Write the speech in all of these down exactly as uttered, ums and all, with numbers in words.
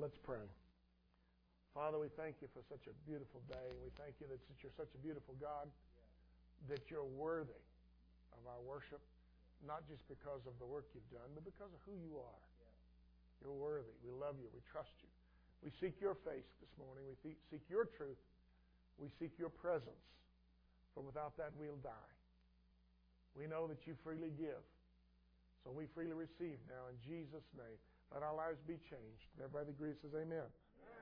Let's pray. Father, we thank you for such a beautiful day. We thank you that you're such a beautiful God, that you're worthy of our worship, not just because of the work you've done, but because of who you are. You're worthy. We love you. We trust you. We seek your face this morning. We seek your truth. We seek your presence. For without that, we'll die. We know that you freely give. So we freely receive now in Jesus' name. Let our lives be changed. And everybody agrees, says amen. Amen.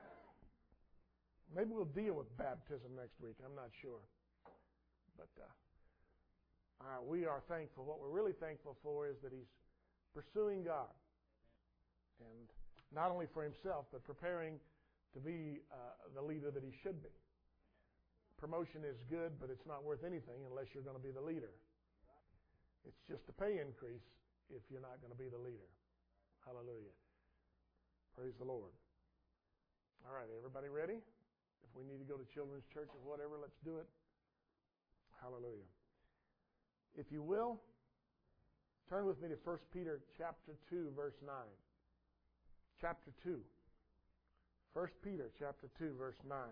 Maybe we'll deal with baptism next week. I'm not sure. But uh, uh, we are thankful. What we're really thankful for is that he's pursuing God. And not only for himself, but preparing to be uh, the leader that he should be. Promotion is good, but it's not worth anything unless you're going to be the leader. It's just a pay increase if you're not going to be the leader. Hallelujah. Praise the Lord. All right, everybody ready? If we need to go to children's church or whatever, let's do it. Hallelujah. If you will, turn with me to First Peter chapter two, verse nine. Chapter two. First Peter chapter two, verse nine.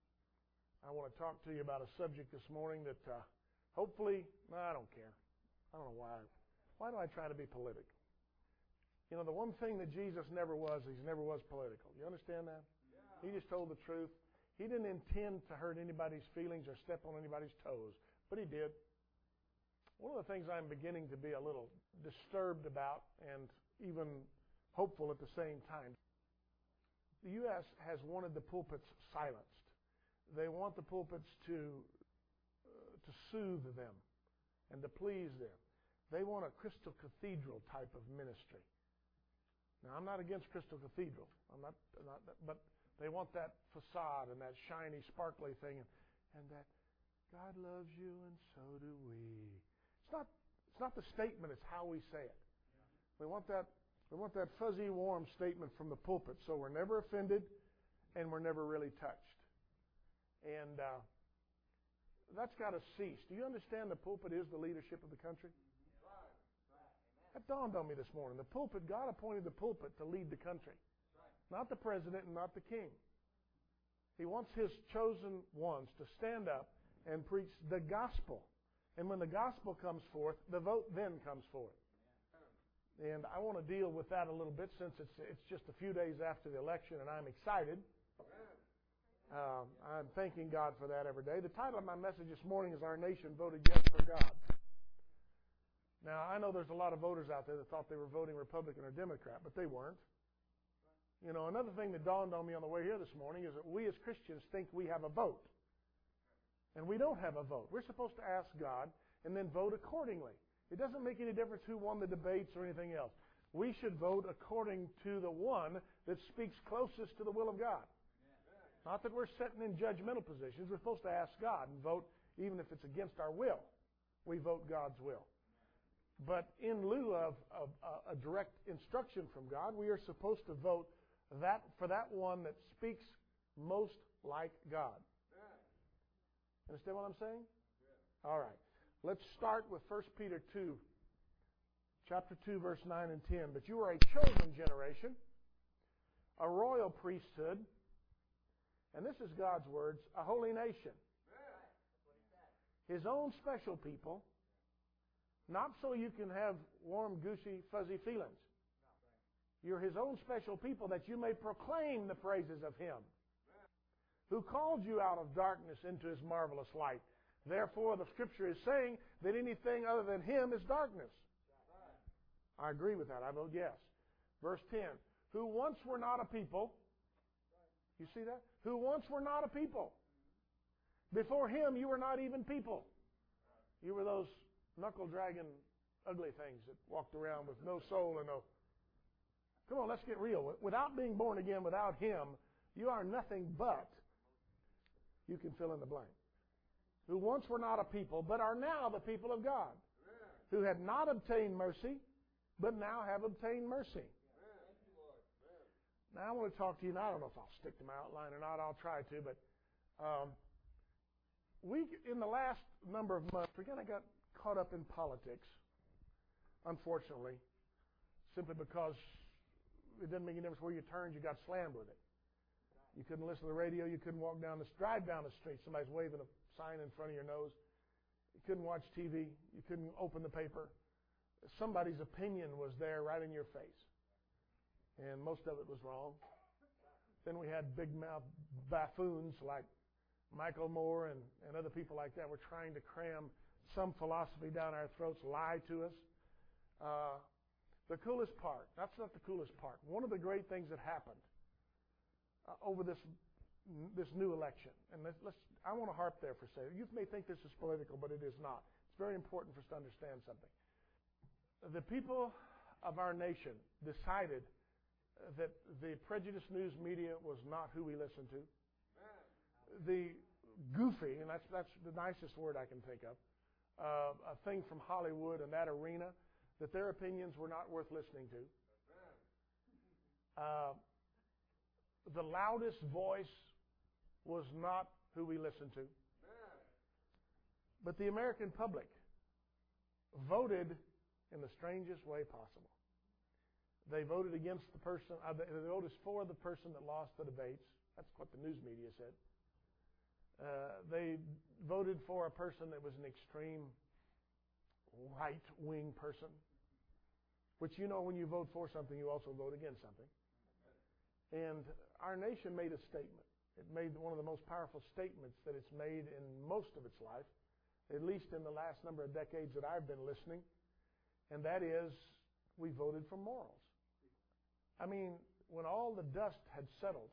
I want to talk to you about a subject this morning that uh, hopefully, no, I don't care. I don't know why. Why do I try to be political? You know, the one thing that Jesus never was, he never was political. You understand that? Yeah. He just told the truth. He didn't intend to hurt anybody's feelings or step on anybody's toes, but he did. One of the things I'm beginning to be a little disturbed about and even hopeful at the same time, the U S has wanted the pulpits silenced. They want the pulpits to uh, to soothe them and to please them. They want a Crystal Cathedral type of ministry. Now, I'm not against Crystal Cathedral. I'm not, not but they want that facade and that shiny, sparkly thing, and, and that God loves you and so do we. It's not. It's not the statement. It's how we say it. Yeah. We want that. We want that fuzzy, warm statement from the pulpit, so we're never offended, and we're never really touched. And uh, that's got to cease. Do you understand the pulpit is the leadership of the country? Yeah. That dawned on me this morning. The pulpit, God appointed the pulpit to lead the country. Not the president and not the king. He wants his chosen ones to stand up and preach the gospel. And when the gospel comes forth, the vote then comes forth. And I want to deal with that a little bit since it's it's just a few days after the election and I'm excited. Um, I'm thanking God for that every day. The title of my message this morning is Our Nation Voted Yes for God. Now, I know there's a lot of voters out there that thought they were voting Republican or Democrat, but they weren't. You know, another thing that dawned on me on the way here this morning is that we as Christians think we have a vote. And we don't have a vote. We're supposed to ask God and then vote accordingly. It doesn't make any difference who won the debates or anything else. We should vote according to the one that speaks closest to the will of God. Not that we're sitting in judgmental positions. We're supposed to ask God and vote even if it's against our will. We vote God's will. But in lieu of, of uh, a direct instruction from God, we are supposed to vote that for that one that speaks most like God. Understand what I'm saying? All right. Let's start with First Peter two, chapter two, verse nine and ten. But you are a chosen generation, a royal priesthood, and this is God's words, a holy nation. His own special people, not so you can have warm, goosey, fuzzy feelings. You're His own special people that you may proclaim the praises of Him who called you out of darkness into His marvelous light. Therefore, the Scripture is saying that anything other than Him is darkness. I agree with that. I vote yes. Verse ten. Who once were not a people. You see that? Who once were not a people. Before Him, you were not even people. You were those knuckle-dragging, ugly things that walked around with no soul and no... Come on, let's get real. Without being born again, without Him, you are nothing but... You can fill in the blank. Who once were not a people, but are now the people of God. Amen. Who had not obtained mercy, but now have obtained mercy. Amen. Now I want to talk to you, and I don't know if I'll stick to my outline or not. I'll try to, but um, we, in the last number of months, we kind of got caught up in politics, unfortunately, simply because it doesn't make any difference where you turned, you got slammed with it. You couldn't listen to the radio. You couldn't walk down the drive down the street. Somebody's waving a sign in front of your nose. You couldn't watch T V. You couldn't open the paper. Somebody's opinion was there right in your face. And most of it was wrong. Then we had big mouth buffoons like Michael Moore and, and other people like that were trying to cram some philosophy down our throats, lie to us. Uh, the coolest part, that's not the coolest part. One of the great things that happened uh, over this this new election, and let's, let's I want to harp there for a second. You may think this is political, but it is not. It's very important for us to understand something. The people of our nation decided that the prejudiced news media was not who we listened to. The goofy, and that's that's the nicest word I can think of, uh, a thing from Hollywood and that arena, that their opinions were not worth listening to. Uh, the loudest voice was not who we listened to. But the American public voted in the strangest way possible. They voted against the person, uh, they voted for the person that lost the debates. That's what the news media said. Uh, they voted for a person that was an extreme right-wing person, which, you know, when you vote for something, you also vote against something. And our nation made a statement. It made one of the most powerful statements that it's made in most of its life, at least in the last number of decades that I've been listening, and that is, we voted for morals. I mean, when all the dust had settled,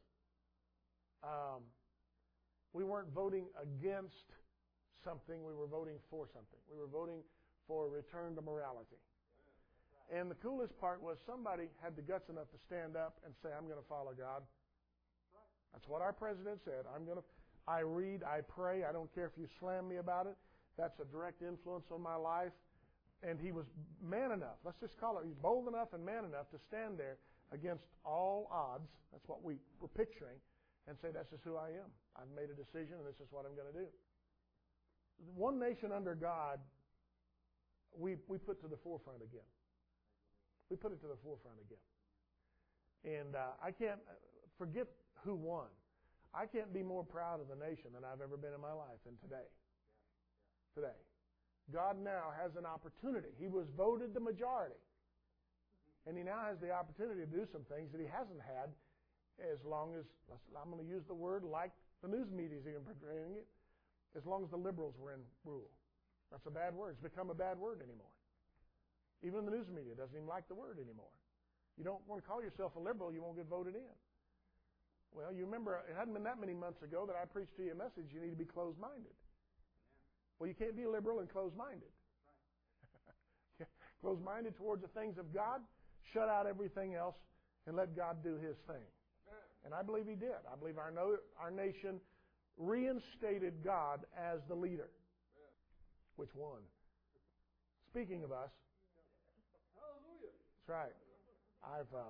um, we weren't voting against something, we were voting for something. We were voting for a return to morality. And the coolest part was somebody had the guts enough to stand up and say, I'm going to follow God. That's what our president said. I'm going to, I read, I pray, I don't care if you slam me about it. That's a direct influence on my life. And he was man enough, let's just call it, he's bold enough and man enough to stand there against all odds, that's what we were picturing, and say, this is who I am. I've made a decision and this is what I'm going to do. One nation under God, we, we put to the forefront again. We put it to the forefront again. And uh, I can't, forget who won. I can't be more proud of the nation than I've ever been in my life than today. Today. God now has an opportunity. He was voted the majority. And he now has the opportunity to do some things that he hasn't had as long as, I'm going to use the word like the news media is even portraying it, as long as the liberals were in rule. That's a bad word. It's become a bad word anymore. Even the news media doesn't even like the word anymore. You don't want to call yourself a liberal, you won't get voted in. Well, you remember, it hadn't been that many months ago that I preached to you a message, you need to be closed-minded. Well, you can't be liberal and closed-minded. Closed-minded towards the things of God, shut out everything else, and let God do His thing. And I believe He did. I believe our, no, our nation reinstated God as the leader. Which won? Speaking of us, that's right. I've uh,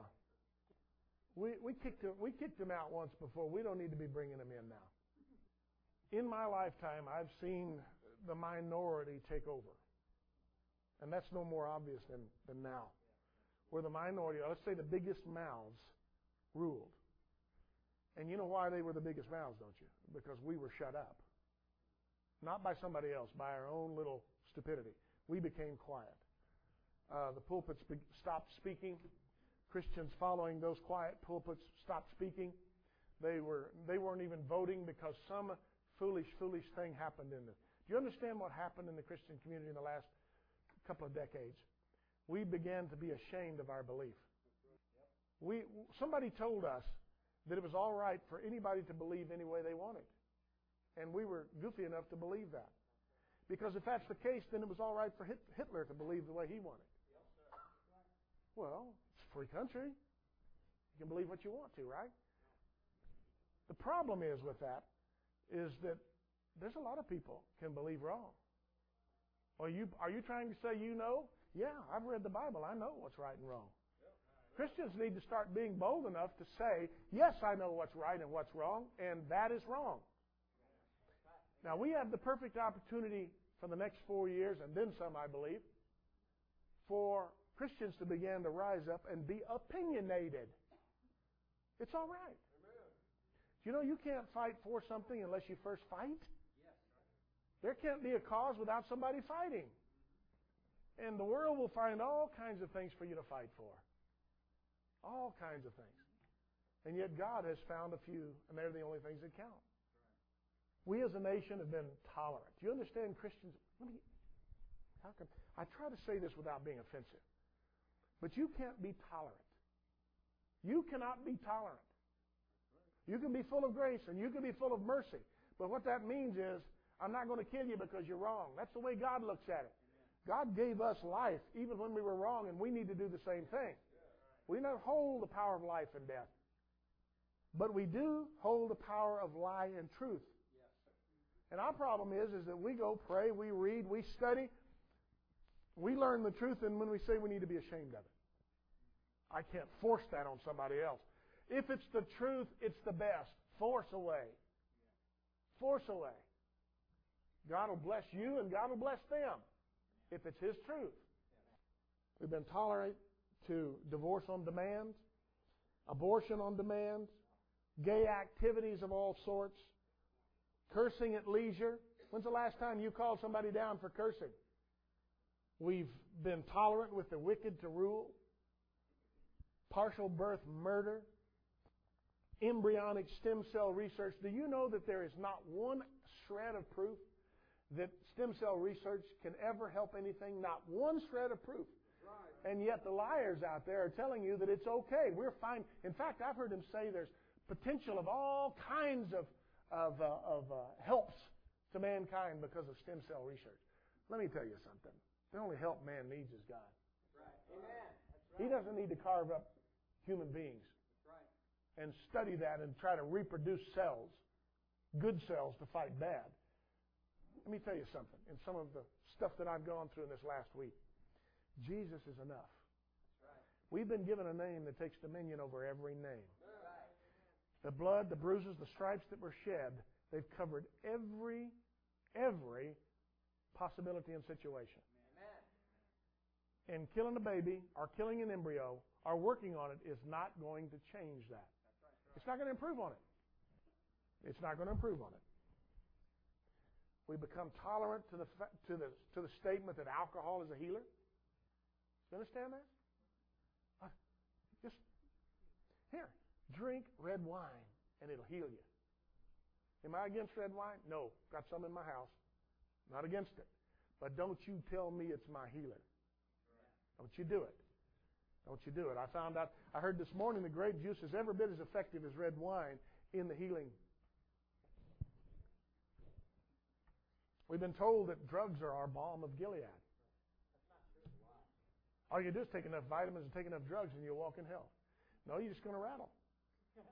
we we kicked him, we kicked him out once before. We don't need to be bringing him in now. In my lifetime, I've seen the minority take over, and that's no more obvious than than now, where the minority, let's say the biggest mouths, ruled. And you know why they were the biggest mouths, don't you? Because we were shut up, not by somebody else, by our own little stupidity. We became quiet. Uh, the pulpits be- stopped speaking. Christians following those quiet pulpits stopped speaking. They were they weren't even voting because some foolish, foolish thing happened in the. Do you understand what happened in the Christian community in the last couple of decades? We began to be ashamed of our belief. We somebody told us that it was all right for anybody to believe any way they wanted, and we were goofy enough to believe that. Because if that's the case, then it was all right for Hitler to believe the way he wanted. Well, it's a free country. You can believe what you want to, right? The problem is with that is that there's a lot of people can believe wrong. Are you, are you trying to say you know? Yeah, I've read the Bible. I know what's right and wrong. Christians need to start being bold enough to say, yes, I know what's right and what's wrong, and that is wrong. Now, we have the perfect opportunity for the next four years, and then some, I believe, for Christians to begin to rise up and be opinionated. It's all right. You know, you can't fight for something unless you first fight. There can't be a cause without somebody fighting. And the world will find all kinds of things for you to fight for. All kinds of things. And yet God has found a few, and they're the only things that count. We as a nation have been tolerant. Do you understand, Christians? Let me, how can, I try to say this without being offensive. But you can't be tolerant. You cannot be tolerant. You can be full of grace and you can be full of mercy. But what that means is, I'm not going to kill you because you're wrong. That's the way God looks at it. God gave us life even when we were wrong, and we need to do the same thing. We don't hold the power of life and death. But we do hold the power of lie and truth. And our problem is, is that we go pray, we read, we study, we learn the truth, and when we say we need to be ashamed of it. I can't force that on somebody else. If it's the truth, it's the best. Force away. Force away. God will bless you and God will bless them if it's His truth. We've been tolerant to divorce on demand, abortion on demand, gay activities of all sorts, cursing at leisure. When's the last time you called somebody down for cursing? We've been tolerant with the wicked to rule, partial birth murder, embryonic stem cell research. Do you know that there is not one shred of proof that stem cell research can ever help anything? Not one shred of proof. Right. And yet the liars out there are telling you that it's okay. We're fine. In fact, I've heard them say there's potential of all kinds of, of, uh, of uh, helps to mankind because of stem cell research. Let me tell you something. The only help man needs is God. Right. Amen. That's right. He doesn't need to carve up human beings and study that and try to reproduce cells, good cells to fight bad. Let me tell you something. In some of the stuff that I've gone through in this last week, Jesus is enough. Right. We've been given a name that takes dominion over every name. Right. The blood, the bruises, the stripes that were shed, they've covered every, every possibility and situation. Amen. And killing a baby or killing an embryo or working on it is not going to change that. It's not going to improve on it. It's not going to improve on it. We become tolerant to the to the to the statement that alcohol is a healer. You understand that? Uh, just here, drink red wine and it'll heal you. Am I against red wine? No. Got some in my house. Not against it. But don't you tell me it's my healer. Don't you do it. Don't you do it. I found out, I heard this morning the grape juice is every bit as effective as red wine in the healing. We've been told that drugs are our balm of Gilead. All you do is take enough vitamins and take enough drugs and you'll walk in health. No, you're just going to rattle. You're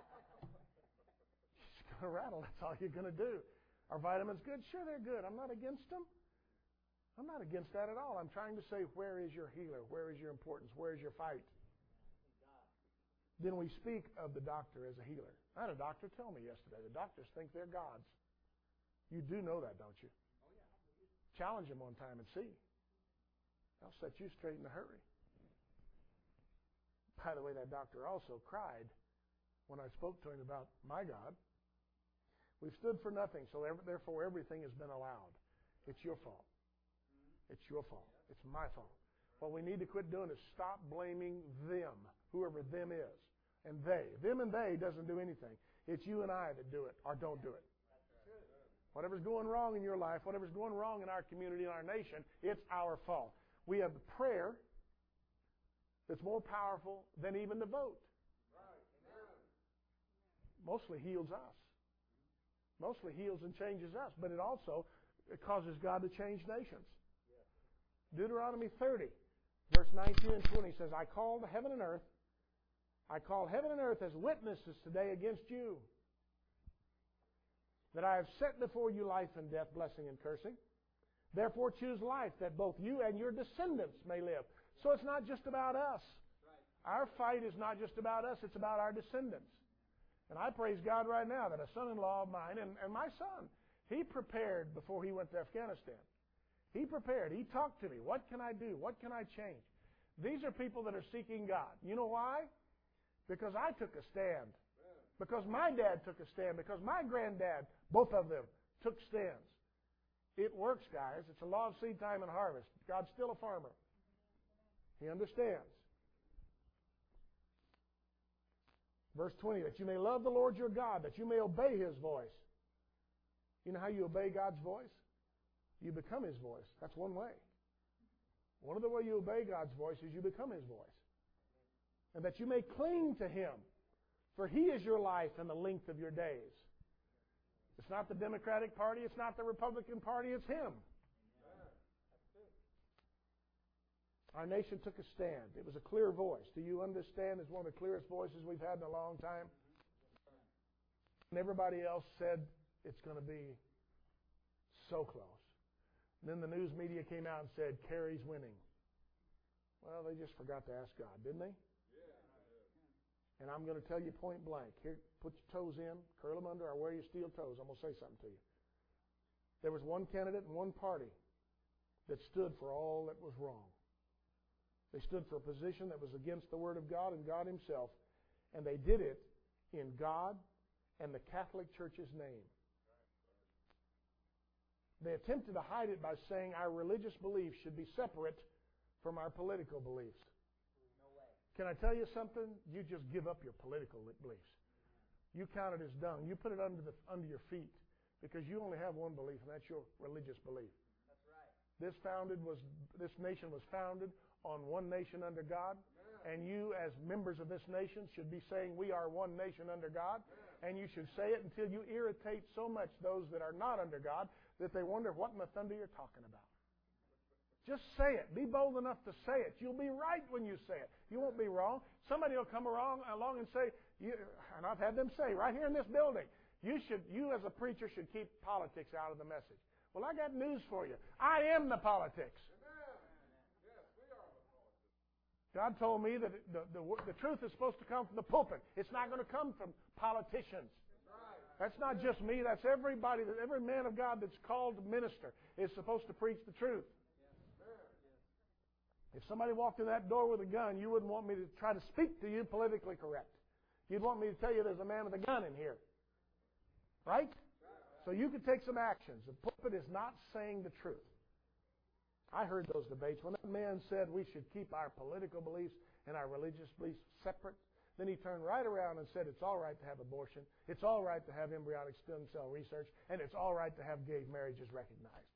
just going to rattle. That's all you're going to do. Are vitamins good? Sure, they're good. I'm not against them. I'm not against that at all. I'm trying to say, where is your healer? Where is your importance? Where is your fight? Then we speak of the doctor as a healer. I had a doctor tell me yesterday, the doctors think they're gods. You do know that, don't you? Oh, yeah. Challenge him one time and see. They'll set you straight in a hurry. By the way, that doctor also cried when I spoke to him about my God. We've stood for nothing, so therefore everything has been allowed. It's your fault. It's your fault. It's my fault. What we need to quit doing is stop blaming them, whoever them is. And they. Them and they doesn't do anything. It's you and I that do it or don't do it. Whatever's going wrong in your life, whatever's going wrong in our community, in our nation, it's our fault. We have the prayer that's more powerful than even the vote. Mostly heals us. Mostly heals and changes us. But it also it causes God to change nations. Deuteronomy thirty, verse nineteen and twenty says, I call heaven and earth, I call heaven and earth as witnesses today against you, that I have set before you life and death, blessing and cursing. Therefore choose life, that both you and your descendants may live. So it's not just about us. Right. Our fight is not just about us, it's about our descendants. And I praise God right now that a son-in-law of mine, and, and my son, he prepared before he went to Afghanistan. He prepared. He talked to me. What can I do? What can I change? These are people that are seeking God. You know why? Because I took a stand. Because my dad took a stand. Because my granddad, both of them, took stands. It works, guys. It's a law of seed time and harvest. God's still a farmer. He understands. Verse twenty, that you may love the Lord your God, that you may obey His voice. You know how you obey God's voice? You become His voice. That's one way. One of the ways you obey God's voice is you become His voice. And that you may cling to Him, for He is your life and the length of your days. It's not the Democratic Party, it's not the Republican Party, it's Him. Our nation took a stand. It was a clear voice. Do you understand? It's one of the clearest voices we've had in a long time. And everybody else said it's going to be so close. And then the news media came out and said, Kerry's winning. Well, they just forgot to ask God, didn't they? And I'm going to tell you point blank. Here, put your toes in, curl them under, or wear your steel toes. I'm going to say something to you. There was one candidate and one party that stood for all that was wrong. They stood for a position that was against the Word of God and God Himself. And they did it in God and the Catholic Church's name. They attempted to hide it by saying our religious beliefs should be separate from our political beliefs. Can I tell you something? You just give up your political beliefs. You count it as dung. You put it under the under your feet because you only have one belief, and that's your religious belief. That's right. This founded was this nation was founded on one nation under God, and you as members of this nation should be saying we are one nation under God, and you should say it until you irritate so much those that are not under God that they wonder what in the thunder you're talking about. Just say it. Be bold enough to say it. You'll be right when you say it. You won't be wrong. Somebody will come along, along and say, you, and I've had them say right here in this building, you should, you as a preacher should keep politics out of the message. Well, I got news for you. I am the politics. God told me that the, the, the truth is supposed to come from the pulpit. It's not going to come from politicians. That's not just me. That's everybody, every man of God that's called to minister is supposed to preach the truth. If somebody walked in that door with a gun, you wouldn't want me to try to speak to you politically correct. You'd want me to tell you there's a man with a gun in here. Right? So you could take some actions. The pulpit is not saying the truth. I heard those debates. When that man said we should keep our political beliefs and our religious beliefs separate, then he turned right around and said it's all right to have abortion, it's all right to have embryonic stem cell research, and it's all right to have gay marriages recognized.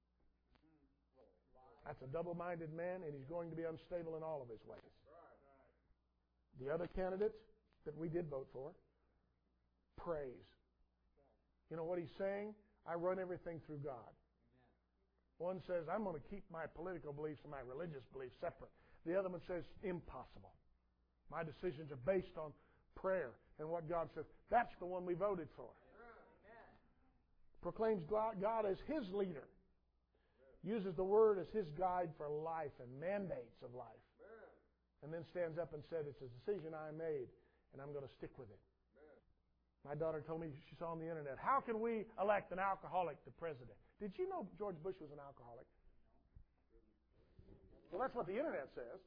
That's a double-minded man, and he's going to be unstable in all of his ways. The other candidate that we did vote for, praise. You know what he's saying? I run everything through God. One says, I'm going to keep my political beliefs and my religious beliefs separate. The other one says, impossible. My decisions are based on prayer and what God says. That's the one we voted for. Amen. Proclaims God as His leader. Uses the Word as His guide for life and mandates of life. Amen. And then stands up and said, it's a decision I made, and I'm going to stick with it. Amen. My daughter told me, she saw on the internet, how can we elect an alcoholic to president? Did you know George Bush was an alcoholic? Well, that's what the internet says.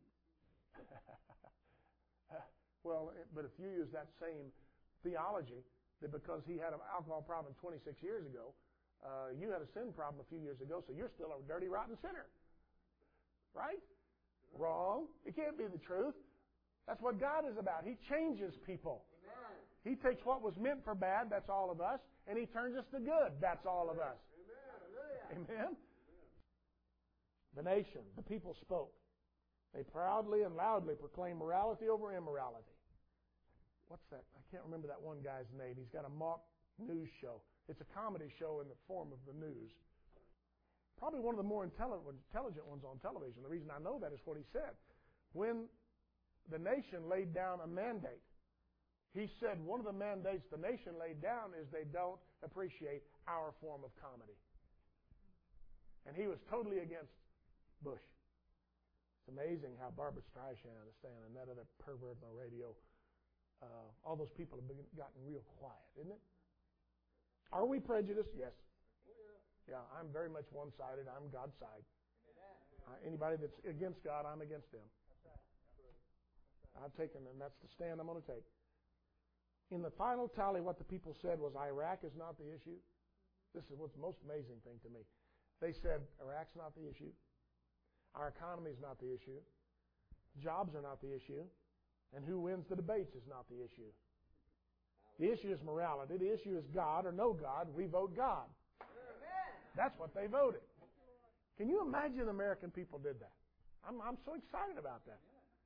Well, but if you use that same theology, that because he had an alcohol problem twenty-six years ago, uh, you had a sin problem a few years ago, so you're still a dirty, rotten sinner. Right? Wrong. It can't be the truth. That's what God is about. He changes people. Amen. He takes what was meant for bad, that's all of us, and He turns us to good, that's all of us. Amen. Amen. The nation, the people spoke. They proudly and loudly proclaimed morality over immorality. What's that? I can't remember that one guy's name. He's got a mock news show. It's a comedy show in the form of the news. Probably one of the more intelligent ones on television. The reason I know that is what he said. When the nation laid down a mandate, he said one of the mandates the nation laid down is they don't appreciate our form of comedy. And he was totally against Bush. It's amazing how Barbara Streisand and that other pervert on the radio, uh, all those people have been, gotten real quiet, isn't it? Are we prejudiced? Yes. Yeah, I'm very much one-sided. I'm God's side. Uh, anybody that's against God, I'm against them. I've taken, and that's the stand I'm going to take. In the final tally, what the people said was Iraq is not the issue. This is what's the most amazing thing to me. They said Iraq's not the issue. Our economy is not the issue. Jobs are not the issue. And who wins the debates is not the issue. The issue is morality. The issue is God or no God. We vote God. That's what they voted. Can you imagine the American people did that? I'm, I'm so excited about that.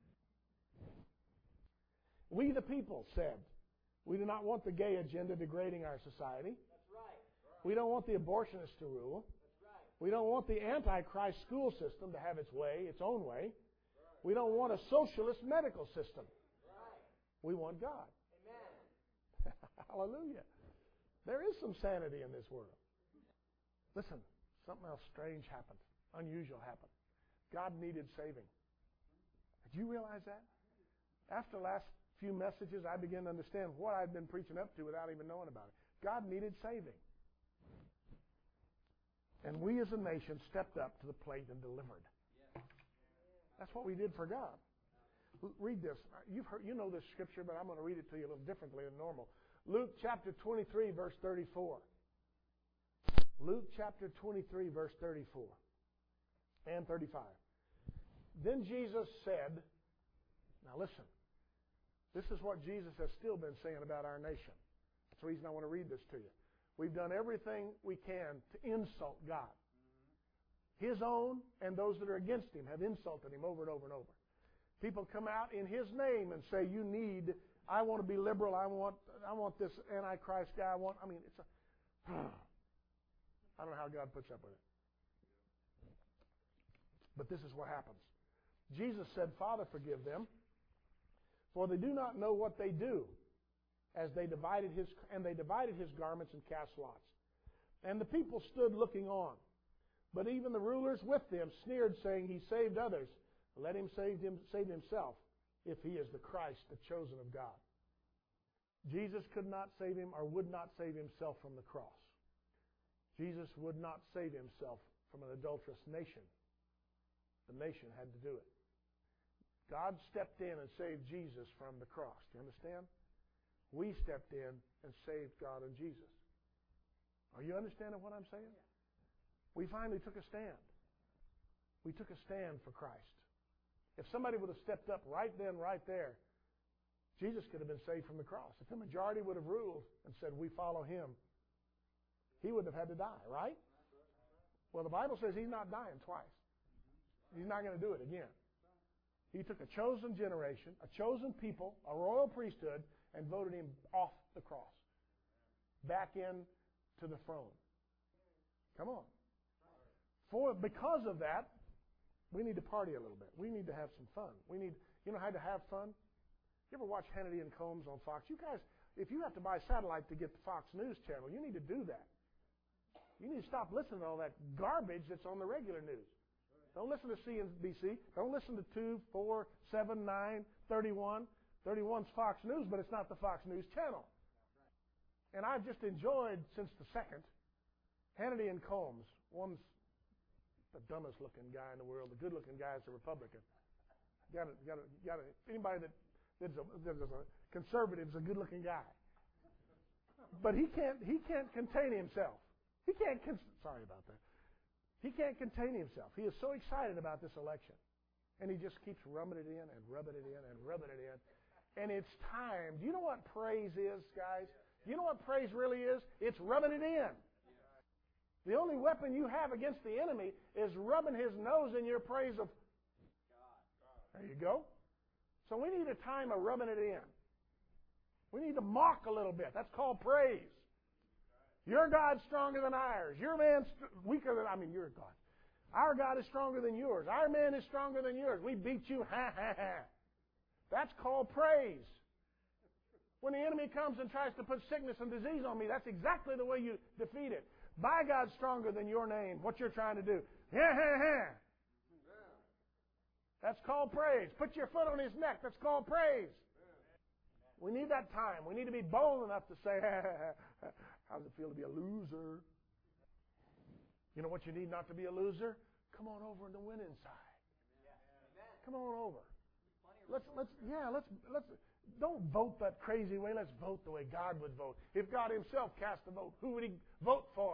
We the people said, we do not want the gay agenda degrading our society. That's right. We don't want the abortionists to rule. That's right. We don't want the Antichrist school system to have its way, its own way. We don't want a socialist medical system. Right. We want God. Amen. Hallelujah. There is some sanity in this world. Listen, something else strange happened. Unusual happened. God needed saving. Did you realize that? After the last few messages, I began to understand what I'd been preaching up to without even knowing about it. God needed saving. And we as a nation stepped up to the plate and delivered. That's what we did for God. Read this. You've heard, you know this scripture, but I'm going to read it to you a little differently than normal. Luke chapter twenty-three, verse thirty-four. Luke chapter twenty-three, verse thirty-four and thirty-five. Then Jesus said, now listen, this is what Jesus has still been saying about our nation. That's the reason I want to read this to you. We've done everything we can to insult God. His own and those that are against Him have insulted Him over and over and over. People come out in His name and say, you need, I want to be liberal, I want I want this Antichrist guy, I want, I mean, it's a, I don't know how God puts up with it. But this is what happens. Jesus said, Father, forgive them, for they do not know what they do, as they divided his, and they divided his garments and cast lots. And the people stood looking on. But even the rulers with them sneered, saying, He saved others. Let him save, him save himself, if he is the Christ, the chosen of God. Jesus could not save him or would not save himself from the cross. Jesus would not save himself from an adulterous nation. The nation had to do it. God stepped in and saved Jesus from the cross. Do you understand? We stepped in and saved God and Jesus. Are you understanding what I'm saying? We finally took a stand. We took a stand for Christ. If somebody would have stepped up right then, right there, Jesus could have been saved from the cross. If the majority would have ruled and said, we follow Him, He wouldn't have had to die, right? Well, the Bible says He's not dying twice. He's not going to do it again. He took a chosen generation, a chosen people, a royal priesthood, and voted Him off the cross, back in to the throne. Come on. For because of that, we need to party a little bit. We need to have some fun. We need, you know how to have fun? You ever watch Hannity and Combs on Fox? You guys, if you have to buy satellite to get the Fox News channel, you need to do that. You need to stop listening to all that garbage that's on the regular news. Don't listen to C N B C. Don't listen to two, four, seven, nine, thirty-one. thirty-one's Fox News, but it's not the Fox News channel. And I've just enjoyed, since the second, Hannity and Combs. One's the dumbest looking guy in the world. The good looking guy is a Republican. Got to, got to, got to. Anybody that that's a, that's a conservative is a good looking guy. But he can't. He can't contain himself. He can't. Con- sorry about that. He can't contain himself. He is so excited about this election, and he just keeps rubbing it in and rubbing it in and rubbing it in. And it's time. Do you know what praise is, guys? Do you know what praise really is? It's rubbing it in. The only weapon you have against the enemy is rubbing his nose in your praise of God. There you go. So we need a time of rubbing it in. We need to mock a little bit. That's called praise. Your God's stronger than ours. Your man's weaker than, I mean, your God. Our God is stronger than yours. Our man is stronger than yours. We beat you. Ha, ha, ha. That's called praise. When the enemy comes and tries to put sickness and disease on me, that's exactly the way you defeat it. By God's stronger than your name, what you're trying to do. Ha, ha, ha. That's called praise. Put your foot on his neck. That's called praise. We need that time. We need to be bold enough to say, ha, ha, ha. How does it feel to be a loser? You know what you need not to be a loser? Come on over on the winning side. Come on over. Let's, let's, yeah, let's, let's, don't vote that crazy way. Let's vote the way God would vote. If God Himself cast a vote, who would He vote for?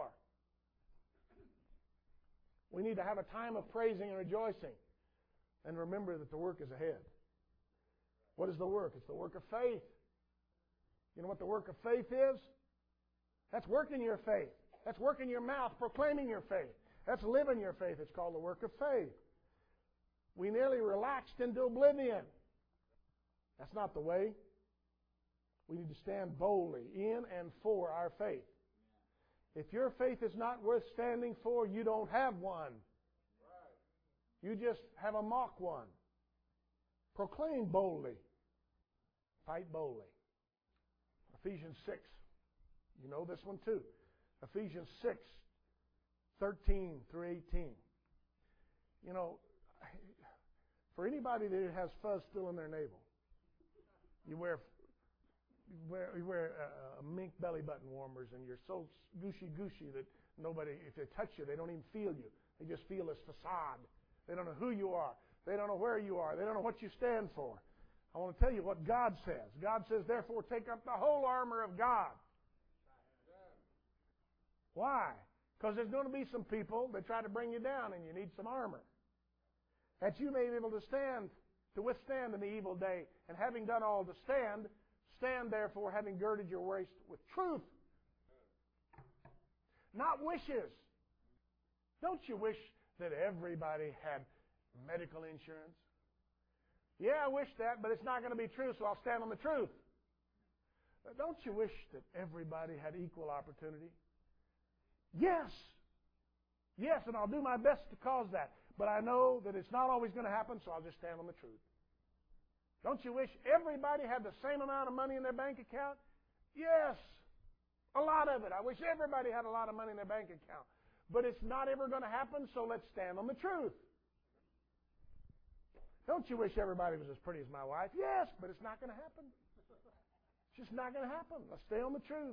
We need to have a time of praising and rejoicing. And remember that the work is ahead. What is the work? It's the work of faith. You know what the work of faith is? That's working your faith. That's working your mouth, proclaiming your faith. That's living your faith. It's called the work of faith. We nearly relaxed into oblivion. That's not the way. We need to stand boldly in and for our faith. If your faith is not worth standing for, you don't have one. You just have a mock one. Proclaim boldly. Fight boldly. Ephesians six. You know this one too. Ephesians six, thirteen through eighteen. You know, for anybody that has fuzz still in their navel, you wear you wear, you wear uh, mink belly button warmers, and you're so gushy gushy that nobody, if they touch you, they don't even feel you. They just feel this facade. They don't know who you are. They don't know where you are. They don't know what you stand for. I want to tell you what God says. God says, therefore, take up the whole armor of God. Why? Because there's going to be some people that try to bring you down, and you need some armor. That you may be able to stand, to withstand in the evil day. And having done all to stand, stand therefore, having girded your waist with truth. Not wishes. Don't you wish that everybody had medical insurance? Yeah, I wish that, but it's not going to be true, so I'll stand on the truth. Don't you wish that everybody had equal opportunity? Yes. Yes, and I'll do my best to cause that. But I know that it's not always going to happen, so I'll just stand on the truth. Don't you wish everybody had the same amount of money in their bank account? Yes. A lot of it. I wish everybody had a lot of money in their bank account. But it's not ever going to happen, so let's stand on the truth. Don't you wish everybody was as pretty as my wife? Yes, but it's not going to happen. It's just not going to happen. Let's stay on the truth.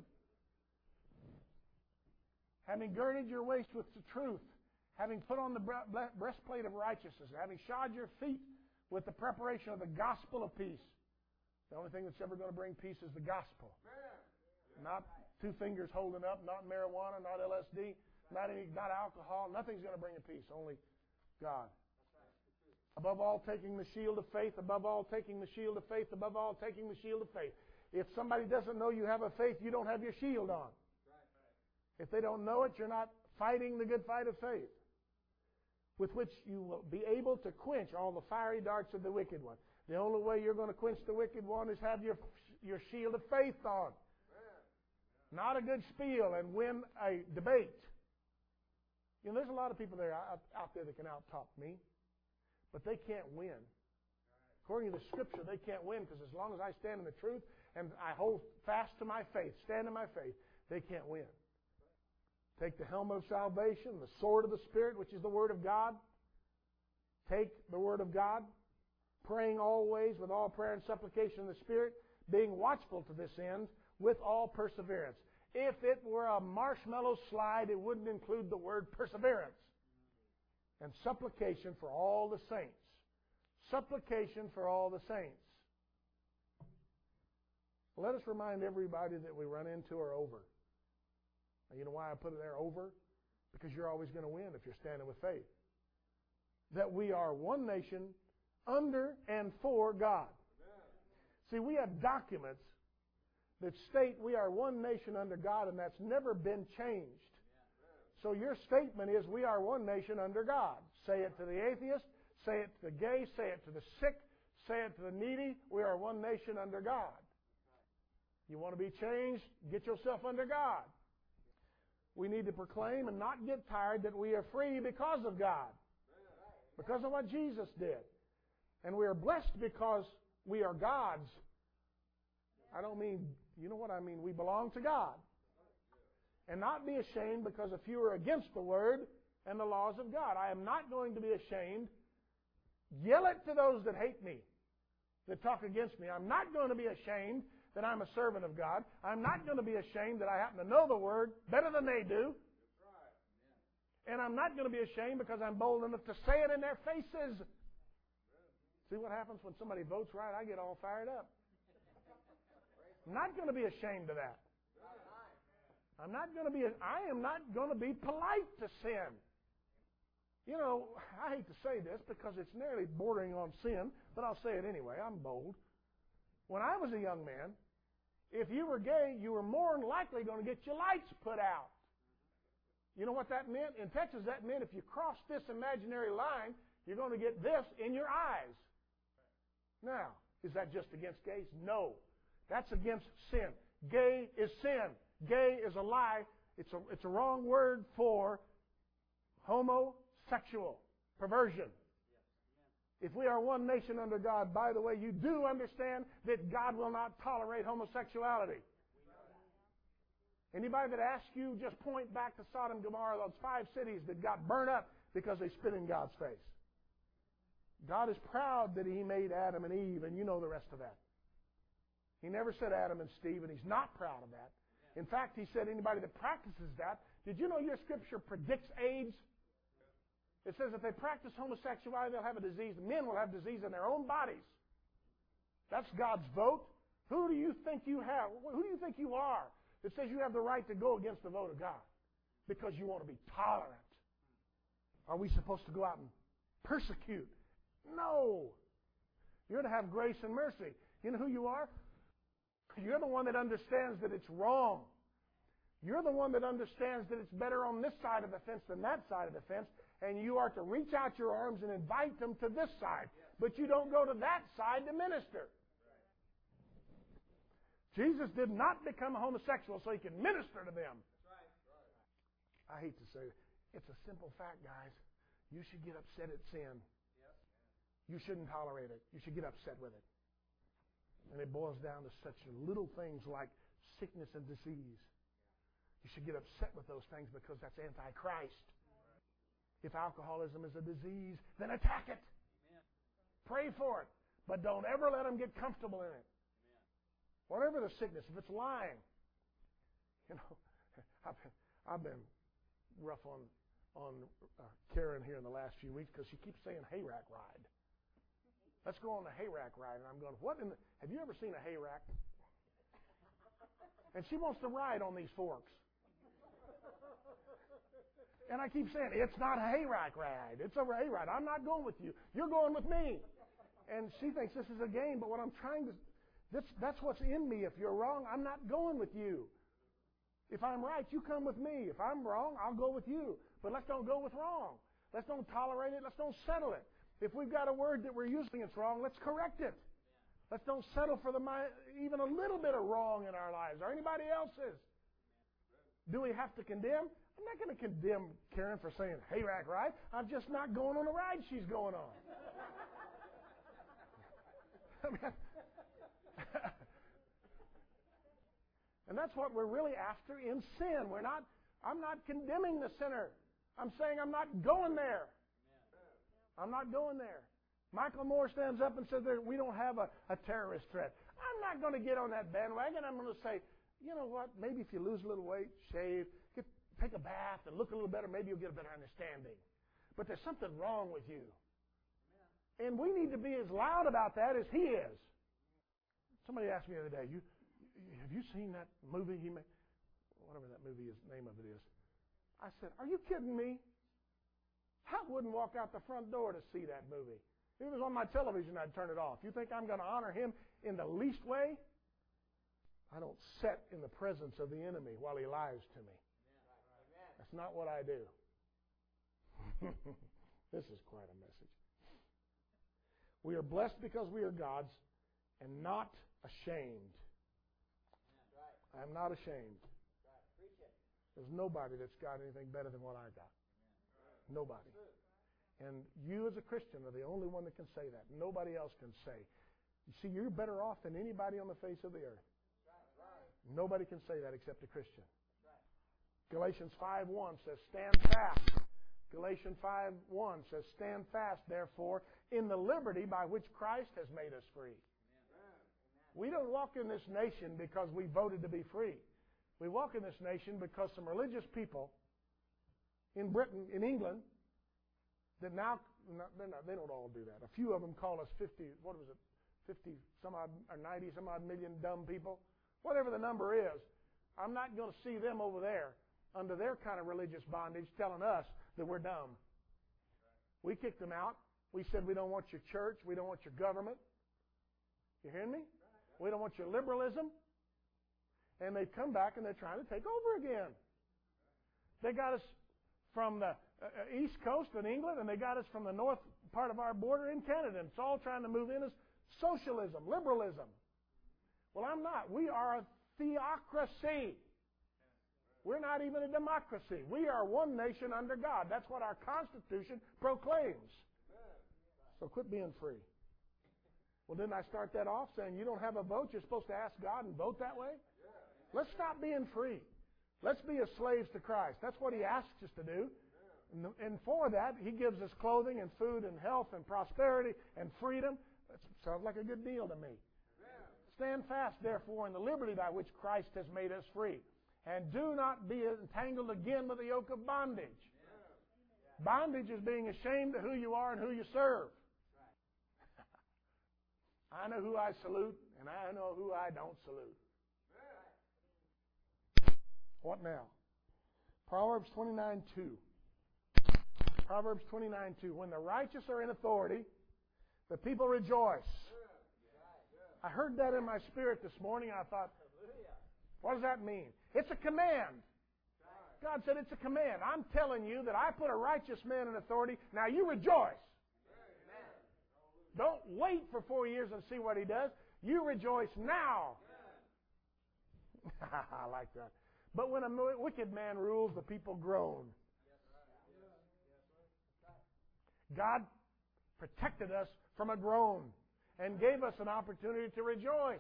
Having girded your waist with the truth, having put on the breastplate of righteousness, having shod your feet with the preparation of the gospel of peace. The only thing that's ever going to bring peace is the gospel. Not two fingers holding up, not marijuana, not L S D, not any, not alcohol. Nothing's going to bring you peace. Only God. Above all, taking the shield of faith. Above all, taking the shield of faith. Above all, taking the shield of faith. If somebody doesn't know you have a faith, you don't have your shield on. If they don't know it, you're not fighting the good fight of faith, with which you will be able to quench all the fiery darts of the wicked one. The only way you're going to quench the wicked one is have your your shield of faith on. Not a good spiel and win a debate. You know, there's a lot of people there out, out there that can out-talk me, but they can't win. According to the Scripture, they can't win, because as long as I stand in the truth and I hold fast to my faith, stand in my faith, they can't win. Take the helmet of salvation, the sword of the Spirit, which is the Word of God. Take the Word of God, praying always with all prayer and supplication in the Spirit, being watchful to this end with all perseverance. If it were a marshmallow slide, it wouldn't include the word perseverance. And supplication for all the saints. Supplication for all the saints. Let us remind everybody that we run into are over. Now, you know why I put it there, over? Because you're always going to win if you're standing with faith. That we are one nation under and for God. See, we have documents that state we are one nation under God, and that's never been changed. So your statement is, we are one nation under God. Say it to the atheist, say it to the gay, say it to the sick, say it to the needy. We are one nation under God. You want to be changed? Get yourself under God. We need to proclaim and not get tired that we are free because of God. Because of what Jesus did. And we are blessed because we are God's. I don't mean, you know what I mean? We belong to God. And not be ashamed because if you are against the Word and the laws of God. I am not going to be ashamed. Yell it to those that hate me, that talk against me. I'm not going to be ashamed that I'm a servant of God. I'm not going to be ashamed that I happen to know the Word better than they do. And I'm not going to be ashamed because I'm bold enough to say it in their faces. See what happens when somebody votes right? I get all fired up. I'm not going to be ashamed of that. I'm not going to be, I am not going to be polite to sin. You know, I hate to say this because it's nearly bordering on sin, but I'll say it anyway. I'm bold. When I was a young man, if you were gay, you were more than likely going to get your lights put out. You know what that meant? In Texas, that meant if you cross this imaginary line, you're going to get this in your eyes. Now, is that just against gays? No. That's against sin. Gay is sin. Gay is a lie. It's a, it's a wrong word for homosexual perversion. If we are one nation under God, by the way, you do understand that God will not tolerate homosexuality. Anybody that asks you, just point back to Sodom and Gomorrah, those five cities that got burned up because they spit in God's face. God is proud that He made Adam and Eve, and you know the rest of that. He never said Adam and Steve, and He's not proud of that. In fact, He said anybody that practices that, did you know your Scripture predicts AIDS? It says if they practice homosexuality, they'll have a disease. Men will have disease in their own bodies. That's God's vote. Who do you think you have? Who do you think you are that says you have the right to go against the vote of God? Because you want to be tolerant. Are we supposed to go out and persecute? No. You're to have grace and mercy. You know who you are? You're the one that understands that it's wrong. You're the one that understands that it's better on this side of the fence than that side of the fence, and you are to reach out your arms and invite them to this side. But you don't go to that side to minister. Jesus did not become a homosexual so He could minister to them. I hate to say it. It's a simple fact, guys. You should get upset at sin. You shouldn't tolerate it. You should get upset with it. And it boils down to such little things like sickness and disease. You should get upset with those things because that's anti-Christ. If alcoholism is a disease, then attack it. Pray for it. But don't ever let them get comfortable in it. Whatever the sickness, if it's lying. You know, I've been, I've been rough on, on uh, Karen here in the last few weeks because she keeps saying hayrack ride. Let's go on the hayrack ride. And I'm going, what in the, have you ever seen a hayrack? And she wants to ride on these forks. And I keep saying, it's not a hayrack ride. It's a hayride. I'm not going with you. You're going with me. And she thinks this is a game, but what I'm trying to, that's, that's what's in me. If you're wrong, I'm not going with you. If I'm right, you come with me. If I'm wrong, I'll go with you. But let's don't go with wrong. Let's don't tolerate it. Let's don't settle it. If we've got a word that we're using that's wrong, let's correct it. Let's don't settle for the even a little bit of wrong in our lives or anybody else's. Do we have to condemn? I'm not going to condemn Karen for saying hayrack ride. I'm just not going on the ride she's going on. I mean, and that's what we're really after in sin. We're not. I'm not condemning the sinner. I'm saying I'm not going there. I'm not going there. Michael Moore stands up and says that we don't have a, a terrorist threat. I'm not going to get on that bandwagon. I'm going to say, you know what, maybe if you lose a little weight, shave, get, take a bath and look a little better, maybe you'll get a better understanding. But there's something wrong with you. And we need to be as loud about that as he is. Somebody asked me the other day, you, have you seen that movie he made? Whatever that movie is, name of it is. I said, are you kidding me? I wouldn't walk out the front door to see that movie. If it was on my television, I'd turn it off. You think I'm going to honor him in the least way? I don't sit in the presence of the enemy while he lies to me. That's not what I do. This is quite a message. We are blessed because we are God's and not ashamed. I'm not ashamed. There's nobody that's got anything better than what I got. Nobody. And you as a Christian are the only one that can say that. Nobody else can say. You see, you're better off than anybody on the face of the earth. Nobody can say that except a Christian. Galatians five one says, stand fast. Galatians five one says, stand fast, therefore, in the liberty by which Christ has made us free. We don't walk in this nation because we voted to be free. We walk in this nation because some religious people in Britain, in England, that now not, they're not, they don't all do that. A few of them call us fifty, what was it, fifty some odd, or ninety some odd million dumb people. Whatever the number is, I'm not going to see them over there under their kind of religious bondage telling us that we're dumb. We kicked them out. We said we don't want your church. We don't want your government. You hear me? We don't want your liberalism. And they've come back and they're trying to take over again. They got us from the uh, East Coast in England, and they got us from the north part of our border in Canada. And it's all trying to move in as socialism, liberalism. Well, I'm not. We are a theocracy. We're not even a democracy. We are one nation under God. That's what our Constitution proclaims. So quit being free. Well, didn't I start that off saying you don't have a vote? You're supposed to ask God and vote that way? Let's stop being free. Let's be as slaves to Christ. That's what He asks us to do. And for that, He gives us clothing and food and health and prosperity and freedom. That sounds like a good deal to me. Stand fast, therefore, in the liberty by which Christ has made us free. And do not be entangled again with the yoke of bondage. Bondage is being ashamed of who you are and who you serve. I know who I salute, and I know who I don't salute. What now? Proverbs twenty-nine two. Proverbs twenty-nine two. When the righteous are in authority, the people rejoice. I heard that in my spirit this morning. I thought, what does that mean? It's a command. God said it's a command. I'm telling you that I put a righteous man in authority. Now you rejoice. Don't wait for four years and see what he does. You rejoice now. I like that. But when a wicked man rules, the people groan. God protected us from a groan and gave us an opportunity to rejoice.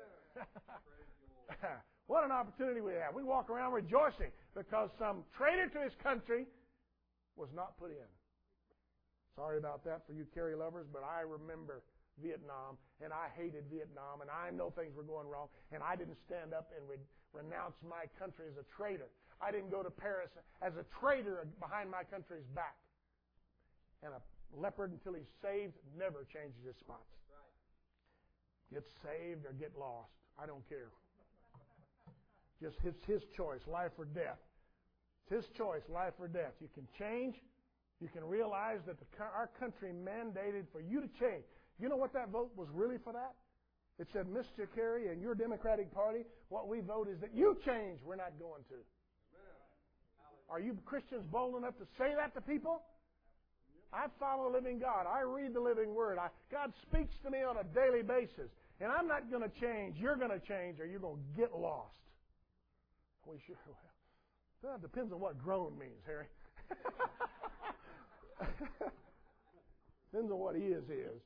What an opportunity we have. We walk around rejoicing because some traitor to his country was not put in. Sorry about that for you Kerry lovers, but I remember Vietnam, and I hated Vietnam, and I know things were going wrong, and I didn't stand up and re- renounce my country as a traitor. I didn't go to Paris as a traitor behind my country's back. And a leopard, until he's saved, never changes his spots. Get saved or get lost. I don't care. Just it's his choice, life or death. It's his choice, life or death. You can change. You can realize that the, our country mandated for you to change. You know what that vote was really for that? It said, Mister Kerry and your Democratic Party, what we vote is that you change. We're not going to. Are you Christians bold enough to say that to people? I follow the living God. I read the living Word. I, God speaks to me on a daily basis. And I'm not going to change. You're going to change or you're going to get lost. We sure will. That depends on what groan means, Harry. Depends on what he is, is.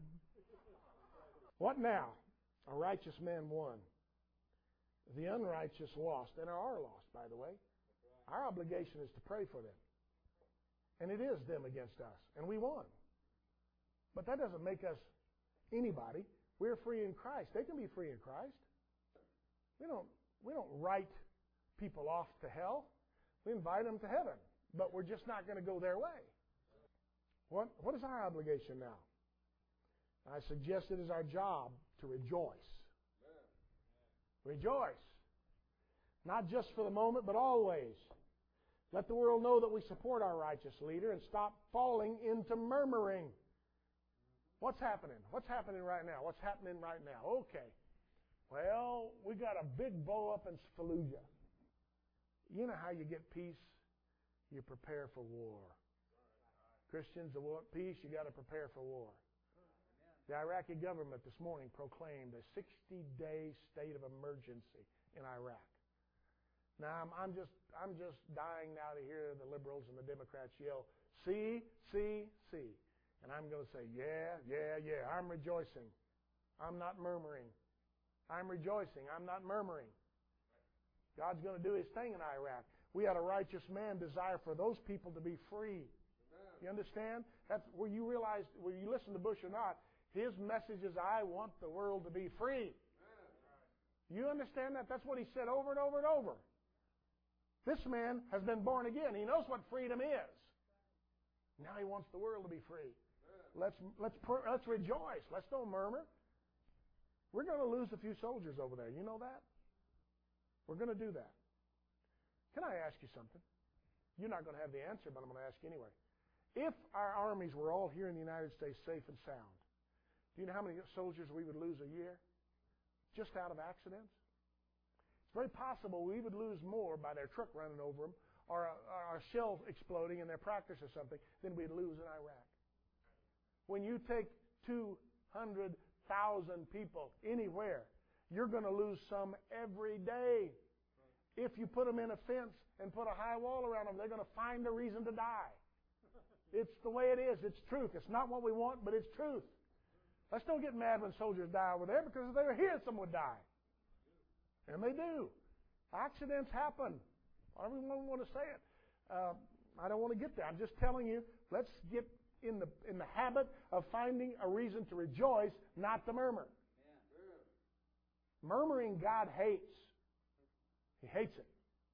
What now? A righteous man won. The unrighteous lost, and are lost, by the way. Our obligation is to pray for them. And it is them against us. And we won. But that doesn't make us anybody. We're free in Christ. They can be free in Christ. We don't, we don't write people off to hell. We invite them to heaven. But we're just not going to go their way. What, what is our obligation now? I suggest it is our job to rejoice. Rejoice. Not just for the moment, but always. Let the world know that we support our righteous leader and stop falling into murmuring. What's happening? What's happening right now? What's happening right now? Okay. Well, we got a big blow up in Fallujah. You know how you get peace? You prepare for war. Christians that want peace, you got to prepare for war. The Iraqi government this morning proclaimed a sixty-day state of emergency in Iraq. Now, I'm, I'm just I'm just dying now to hear the liberals and the Democrats yell, see, see, see. And I'm going to say, yeah, yeah, yeah, I'm rejoicing. I'm not murmuring. I'm rejoicing. I'm not murmuring. God's going to do His thing in Iraq. We had a righteous man desire for those people to be free. You understand? That's where you realize, whether you listen to Bush or not, his message is, I want the world to be free. You understand that? That's what he said over and over and over. This man has been born again. He knows what freedom is. Now He wants the world to be free. Let's let's let's rejoice. Let's don't murmur. We're going to lose a few soldiers over there. You know that? We're going to do that. Can I ask you something? You're not going to have the answer, but I'm going to ask you anyway. If our armies were all here in the United States safe and sound, do you know how many soldiers we would lose a year? Just out of accidents? It's very possible we would lose more by their truck running over them or a, or a shell exploding in their practice or something than we'd lose in Iraq. When you take two hundred thousand people anywhere, you're going to lose some every day. If you put them in a fence and put a high wall around them, they're going to find a reason to die. It's the way it is. It's truth. It's not what we want, but it's truth. Let's don't get mad when soldiers die over there, because if they were here, someone would die. And they do. Accidents happen. Everyone want to say it. Uh, I don't want to get there. I'm just telling you, let's get in the in the habit of finding a reason to rejoice, not to murmur. Yeah. Murmuring, God hates. He hates it.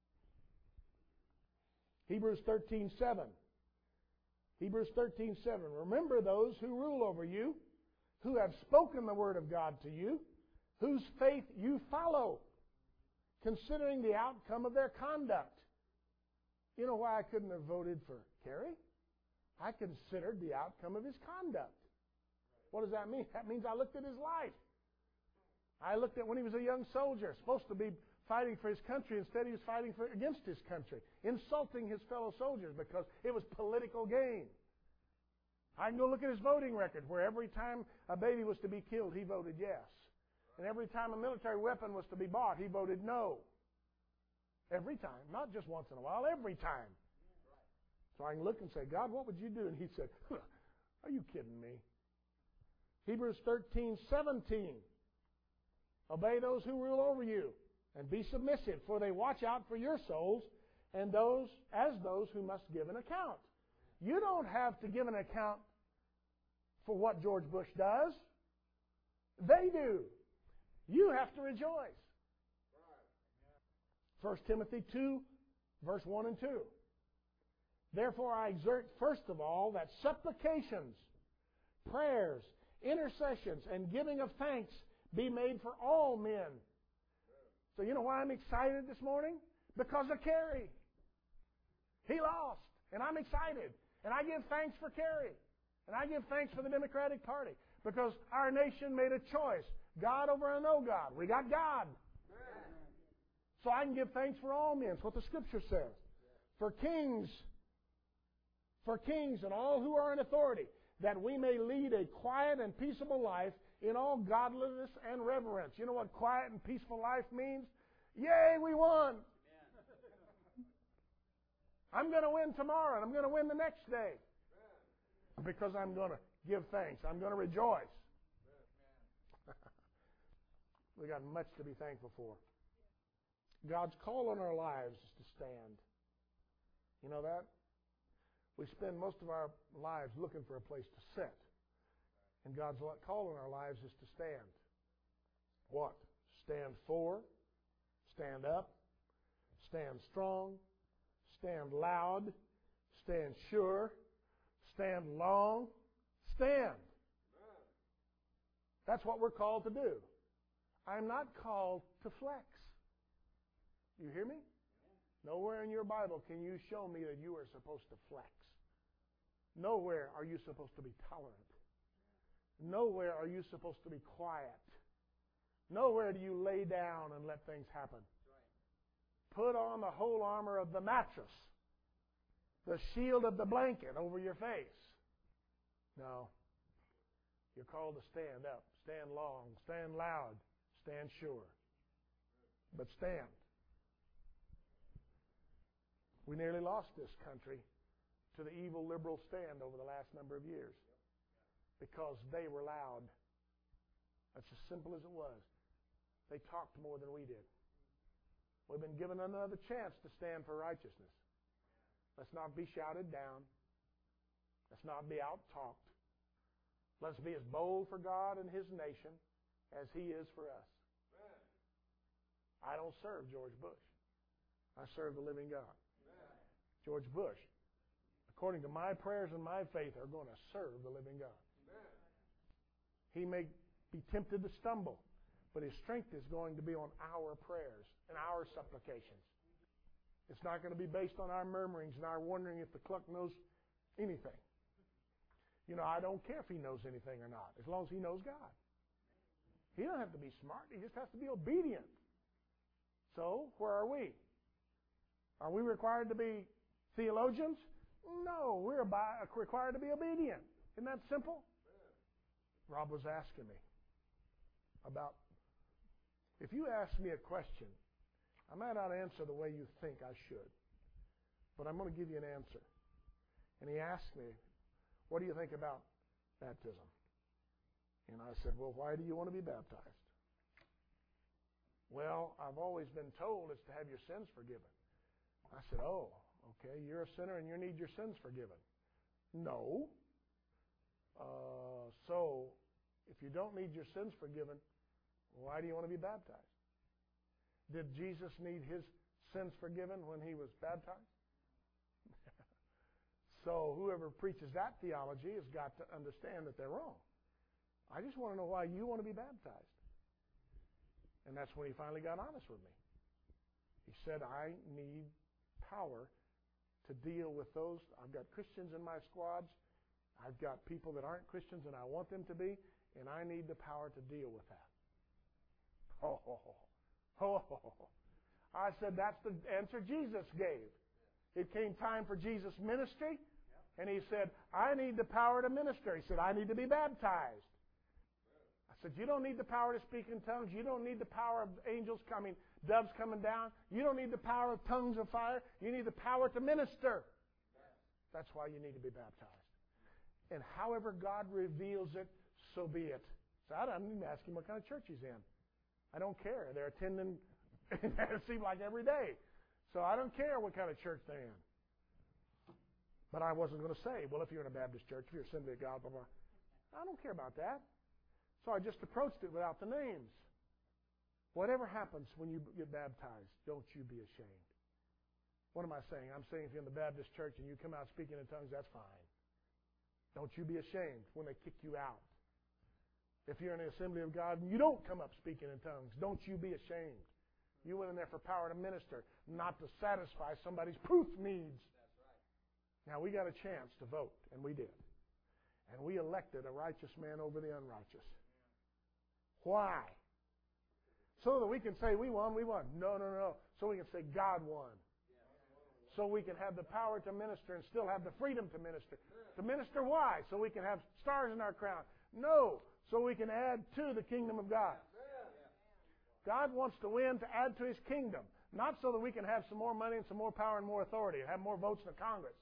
Hebrews thirteen seven. Hebrews thirteen seven. Remember those who rule over you, who have spoken the word of God to you, whose faith you follow, considering the outcome of their conduct. You know why I couldn't have voted for Kerry? I considered the outcome of his conduct. What does that mean? That means I looked at his life. I looked at when he was a young soldier, supposed to be fighting for his country. Instead, he was fighting for, against his country, insulting his fellow soldiers because it was political gain. I can go look at his voting record, where every time a baby was to be killed, he voted yes. And every time a military weapon was to be bought, he voted no. Every time. Not just once in a while, every time. So I can look and say, God, what would you do? And he said, huh, are you kidding me? Hebrews thirteen seventeen. Obey those who rule over you, and be submissive, for they watch out for your souls, and those as those who must give an account. You don't have to give an account for what George Bush does. They do. You have to rejoice. First Timothy two, verse one and two. Therefore I exhort first of all that supplications, prayers, intercessions, and giving of thanks be made for all men. So you know why I'm excited this morning? Because of Kerry. He lost, and I'm excited. And I give thanks for Kerry. And I give thanks for the Democratic Party, because our nation made a choice. God over a no God. We got God. So I can give thanks for all men. That's what the Scripture says. For kings, for kings and all who are in authority, that we may lead a quiet and peaceable life in all godliness and reverence. You know what quiet and peaceful life means? Yay, we won. I'm going to win tomorrow, and I'm going to win the next day. Because I'm going to give thanks. I'm going to rejoice. We got much to be thankful for. God's call on our lives is to stand. You know that? We spend most of our lives looking for a place to sit. And God's call on our lives is to stand. What? Stand for, stand up, stand strong, stand loud, stand sure, stand long, stand. That's what we're called to do. I'm not called to flex. You hear me? Nowhere in your Bible can you show me that you are supposed to flex. Nowhere are you supposed to be tolerant. Nowhere are you supposed to be quiet. Nowhere do you lay down and let things happen. Put on the whole armor of the mattress, the shield of the blanket over your face. No. You're called to stand up, stand long, stand loud, stand sure. But stand. We nearly lost this country to the evil liberal stand over the last number of years because they were loud. That's as simple as it was. They talked more than we did. We've been given another chance to stand for righteousness. Let's not be shouted down. Let's not be out-talked. Let's be as bold for God and His nation as He is for us. I don't serve George Bush. I serve the living God. George Bush, a according to my prayers and my faith, are going to serve the living God. Amen. He may be tempted to stumble, but his strength is going to be on our prayers and our supplications. It's not going to be based on our murmurings and our wondering if the cluck knows anything. You know, I don't care if he knows anything or not, as long as he knows God. He doesn't have to be smart. He just has to be obedient. So, where are we? Are we required to be theologians? No, we're required to be obedient. Isn't that simple? Rob was asking me about, if you ask me a question, I might not answer the way you think I should, but I'm going to give you an answer. And he asked me, what do you think about baptism? And I said, well, why do you want to be baptized? Well, I've always been told it's to have your sins forgiven. I said, oh, okay, you're a sinner and you need your sins forgiven. No. Uh, so, if you don't need your sins forgiven, why do you want to be baptized? Did Jesus need his sins forgiven when he was baptized? So whoever preaches that theology has got to understand that they're wrong. I just want to know why you want to be baptized. And that's when he finally got honest with me. He said, I need power to deal with those. I've got Christians in my squads. I've got people that aren't Christians and I want them to be, and I need the power to deal with that. Oh, oh, oh. Oh, I said that's the answer Jesus gave. It came time for Jesus' ministry, and he said, I need the power to minister. He said, I need to be baptized. I said, you don't need the power to speak in tongues. You don't need the power of angels coming, doves coming down. You don't need the power of tongues of fire. You need the power to minister. That's why you need to be baptized. And however God reveals it, so be it. So I don't even ask him what kind of church he's in. I don't care. They're attending, it seems like every day. So I don't care what kind of church they're in. But I wasn't going to say, well, if you're in a Baptist church, if you're Assembly of God, blah, blah. I don't care about that. So I just approached it without the names. Whatever happens when you get baptized, don't you be ashamed. What am I saying? I'm saying if you're in the Baptist church and you come out speaking in tongues, that's fine. Don't you be ashamed when they kick you out. If you're in the Assembly of God and you don't come up speaking in tongues, don't you be ashamed. You went in there for power to minister, not to satisfy somebody's proof needs. That's right. Now, we got a chance to vote, and we did. And we elected a righteous man over the unrighteous. Why? So that we can say, we won, we won. No, no, no. So we can say, God won. So we can have the power to minister and still have the freedom to minister. To minister why? So we can have stars in our crown. No. So we can add to the kingdom of God. God wants to win to add to his kingdom. Not so that we can have some more money and some more power and more authority and have more votes in the Congress.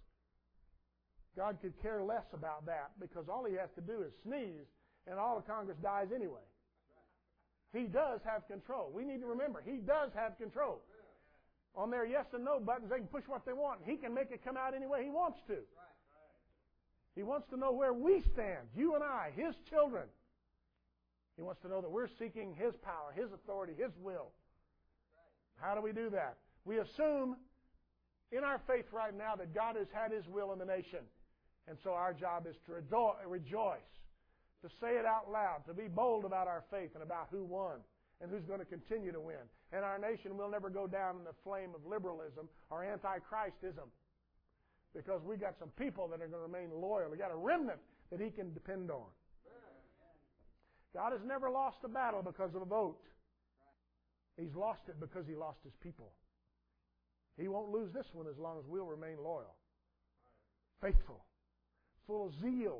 God could care less about that because all he has to do is sneeze and all the Congress dies anyway. He does have control. We need to remember, he does have control. On their yes and no buttons, they can push what they want. He can make it come out any way he wants to. He wants to know where we stand, you and I, his children. He wants to know that we're seeking his power, his authority, his will. How do we do that? We assume in our faith right now that God has had his will in the nation. And so our job is to rejoice, to say it out loud, to be bold about our faith and about who won and who's going to continue to win. And our nation will never go down in the flame of liberalism or anti-Christism because we got some people that are going to remain loyal. We got a remnant that he can depend on. God has never lost a battle because of a vote. He's lost it because he lost his people. He won't lose this one as long as we'll remain loyal, faithful, full of zeal.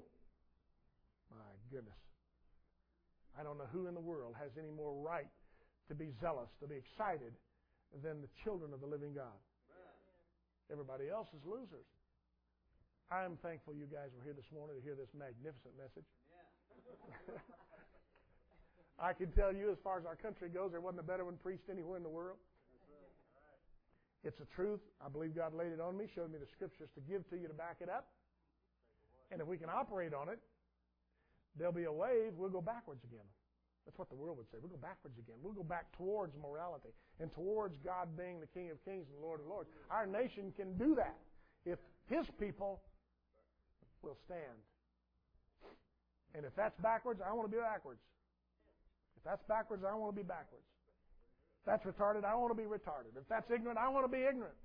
My goodness. I don't know who in the world has any more right to be zealous, to be excited, than the children of the living God. Everybody else is losers. I am thankful you guys were here this morning to hear this magnificent message. I can tell you, as far as our country goes, there wasn't a better one preached anywhere in the world. It's a truth. I believe God laid it on me, showed me the scriptures to give to you to back it up. And if we can operate on it, there'll be a wave, we'll go backwards again. That's what the world would say. We'll go backwards again. We'll go back towards morality and towards God being the King of Kings and Lord of Lords. Our nation can do that if his people will stand. And if that's backwards, I want to be backwards. If that's backwards, I want to be backwards. If that's retarded, I want to be retarded. If that's ignorant, I want to be ignorant.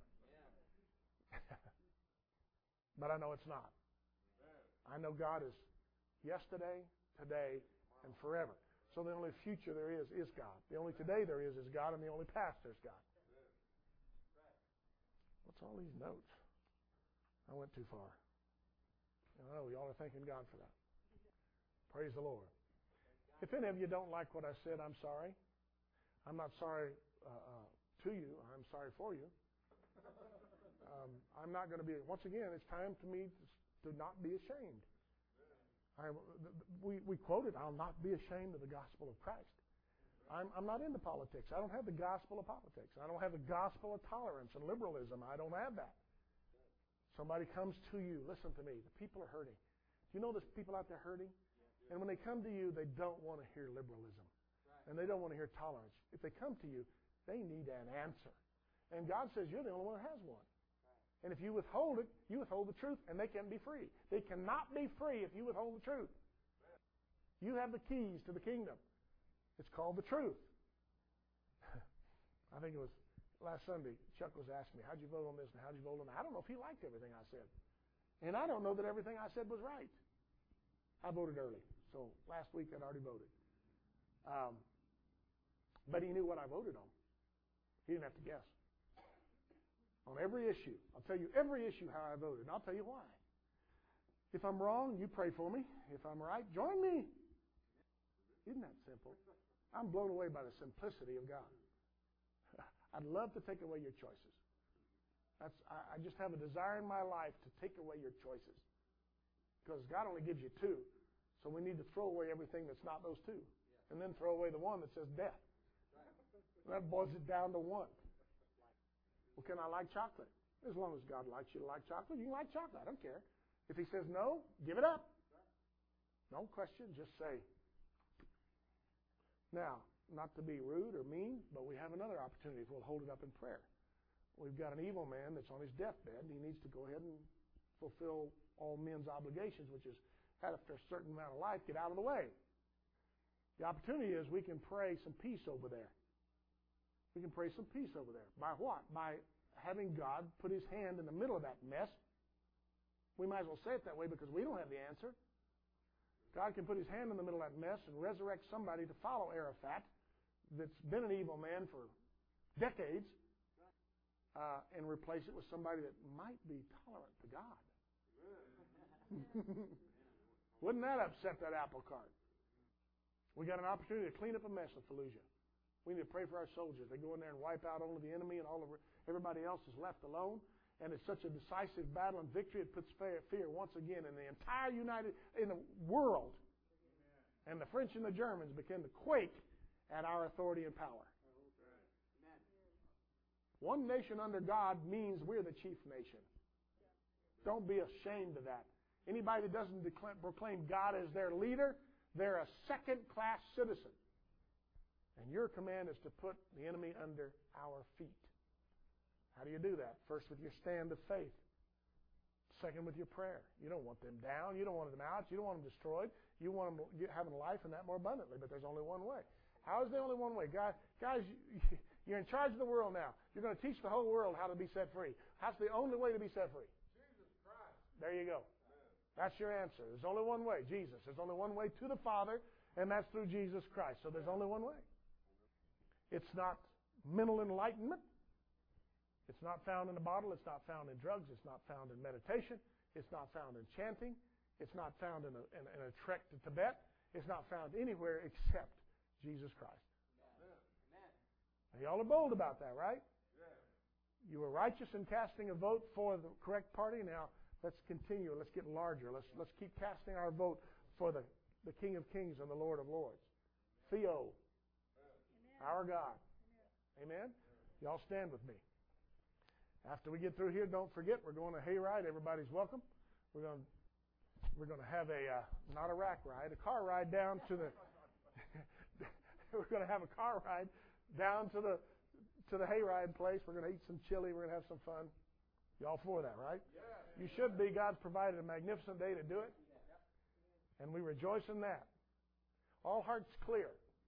But I know it's not. I know God is yesterday, today, and forever. So the only future there is is God. The only today there is is God, and the only past there's God. What's all these notes? I went too far. I know y'all are thanking God for that. Praise the Lord. If any of you don't like what I said, I'm sorry. I'm not sorry uh, uh, to you. I'm sorry for you. Um, I'm not going to be, once again, it's time for me to, to not be ashamed. I, we, we quoted, I'll not be ashamed of the gospel of Christ. I'm, I'm not into politics. I don't have the gospel of politics. I don't have the gospel of tolerance and liberalism. I don't have that. Somebody comes to you, listen to me, the people are hurting. Do you know there's people out there hurting? And when they come to you, they don't want to hear liberalism. And they don't want to hear tolerance. If they come to you, they need an answer. And God says you're the only one that has one. And if you withhold it, you withhold the truth, and they can't be free. They cannot be free if you withhold the truth. You have the keys to the kingdom. It's called the truth. I think it was last Sunday, Chuck was asking me, how'd you vote on this and how'd you vote on that? I don't know if he liked everything I said. And I don't know that everything I said was right. I voted early. So last week I'd already voted. Um, but he knew what I voted on. He didn't have to guess. On every issue. I'll tell you every issue how I voted, and I'll tell you why. If I'm wrong, you pray for me. If I'm right, join me. Isn't that simple? I'm blown away by the simplicity of God. I'd love to take away your choices. That's, I, I just have a desire in my life to take away your choices. Because God only gives you two. So we need to throw away everything that's not those two. And then throw away the one that says death. That boils it down to one. Well, can I like chocolate? As long as God likes you to like chocolate, you can like chocolate. I don't care. If He says no, give it up. No question, just say. Now, not to be rude or mean, but we have another opportunity if we'll hold it up in prayer. We've got an evil man that's on his deathbed. He needs to go ahead and fulfill all men's obligations, which is, after a certain amount of life, get out of the way. The opportunity is we can pray some peace over there. We can pray some peace over there. By what? By having God put His hand in the middle of that mess. We might as well say it that way because we don't have the answer. God can put His hand in the middle of that mess and resurrect somebody to follow Arafat that's been an evil man for decades uh, and replace it with somebody that might be tolerant to God. Wouldn't that upset that apple cart? We got an opportunity to clean up a mess in Fallujah. We need to pray for our soldiers. They go in there and wipe out only the enemy, and all of everybody else is left alone. And it's such a decisive battle and victory, it puts fear, fear once again in the entire United, in the world. Amen. And the French and the Germans begin to quake at our authority and power. Amen. One nation under God means we're the chief nation. Don't be ashamed of that. Anybody that doesn't declare, proclaim God as their leader, they're a second-class citizen. And your command is to put the enemy under our feet. How do you do that? First, with your stand of faith. Second, with your prayer. You don't want them down. You don't want them out. You don't want them destroyed. You want them having life and that more abundantly. But there's only one way. How is there only one way? God, guys, you're in charge of the world now. You're going to teach the whole world how to be set free. How's the only way to be set free? Jesus Christ. There you go. That's your answer. There's only one way, Jesus. There's only one way to the Father, and that's through Jesus Christ. So there's only one way. It's not mental enlightenment. It's not found in a bottle. It's not found in drugs. It's not found in meditation. It's not found in chanting. It's not found in a, in, in a trek to Tibet. It's not found anywhere except Jesus Christ. Amen. Now, y'all are bold about that, right? Yeah. You were righteous in casting a vote for the correct party. Now, let's continue. Let's get larger. Let's, let's keep casting our vote for the, the King of Kings and the Lord of Lords. Theo. Our God. Amen? Y'all stand with me. After we get through here, don't forget, we're going to hayride. Everybody's welcome. We're going to, we're going to have a, uh, not a rack ride, a car ride down to the, we're going to have a car ride down to the, to the hayride place. We're going to eat some chili. We're going to have some fun. Y'all for that, right? You should be. God's provided a magnificent day to do it. And we rejoice in that. All hearts clear.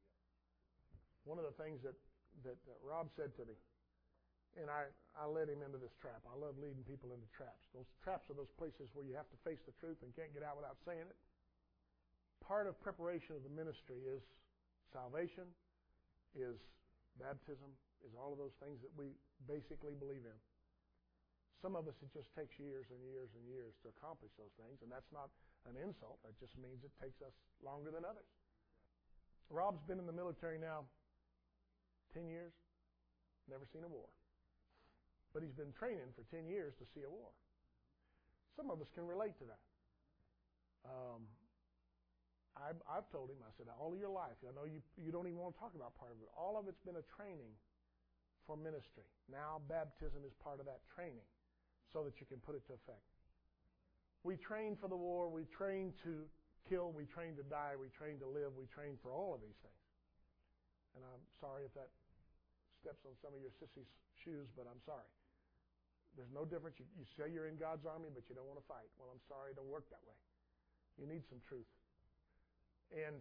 One of the things that, that uh, Rob said to me, and I, I led him into this trap. I love leading people into traps. Those traps are those places where you have to face the truth and can't get out without saying it. Part of preparation of the ministry is salvation, is baptism, is all of those things that we basically believe in. Some of us, it just takes years and years and years to accomplish those things, and that's not an insult. That just means it takes us longer than others. Rob's been in the military now ten years, never seen a war. But he's been training for ten years to see a war. Some of us can relate to that. Um, I've, I've told him, I said, all of your life, I know you, you don't even want to talk about part of it. All of it's been a training for ministry. Now baptism is part of that training so that you can put it to effect. We train for the war. We train to kill. We train to die. We train to live. We train for all of these things. And I'm sorry if that steps on some of your sissy's shoes, but I'm sorry. There's no difference. You, you say you're in God's army, but you don't want to fight. Well, I'm sorry. It don't work that way. You need some truth. And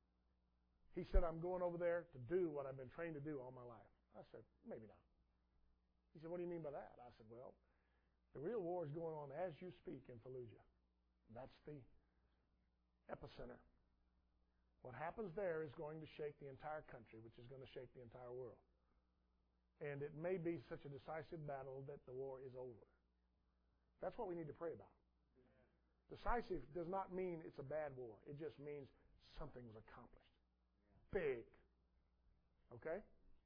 he said, I'm going over there to do what I've been trained to do all my life. I said, maybe not. He said, what do you mean by that? I said, well, the real war is going on as you speak in Fallujah. That's the epicenter. What happens there is going to shake the entire country, which is going to shake the entire world. And it may be such a decisive battle that the war is over. That's what we need to pray about. Yeah. Decisive does not mean it's a bad war. It just means something was accomplished. Yeah. Big. Okay?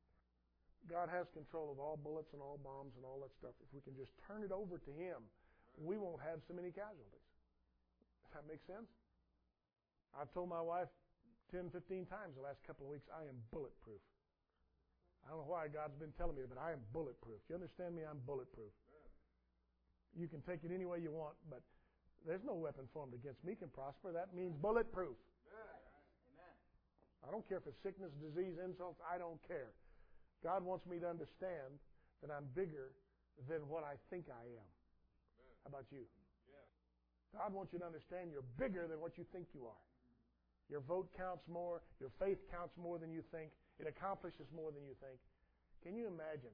God has control of all bullets and all bombs and all that stuff. If we can just turn it over to Him, we won't have so many casualties. Does that make sense? I've told my wife ten, fifteen times the last couple of weeks, I am bulletproof. I don't know why God's been telling me, but I am bulletproof. You understand me? I'm bulletproof. You can take it any way you want, but there's no weapon formed against me can prosper. That means bulletproof. Amen. I don't care if it's sickness, disease, insults. I don't care. God wants me to understand that I'm bigger than what I think I am. How about you? God wants you to understand you're bigger than what you think you are. Your vote counts more. Your faith counts more than you think. It accomplishes more than you think. Can you imagine?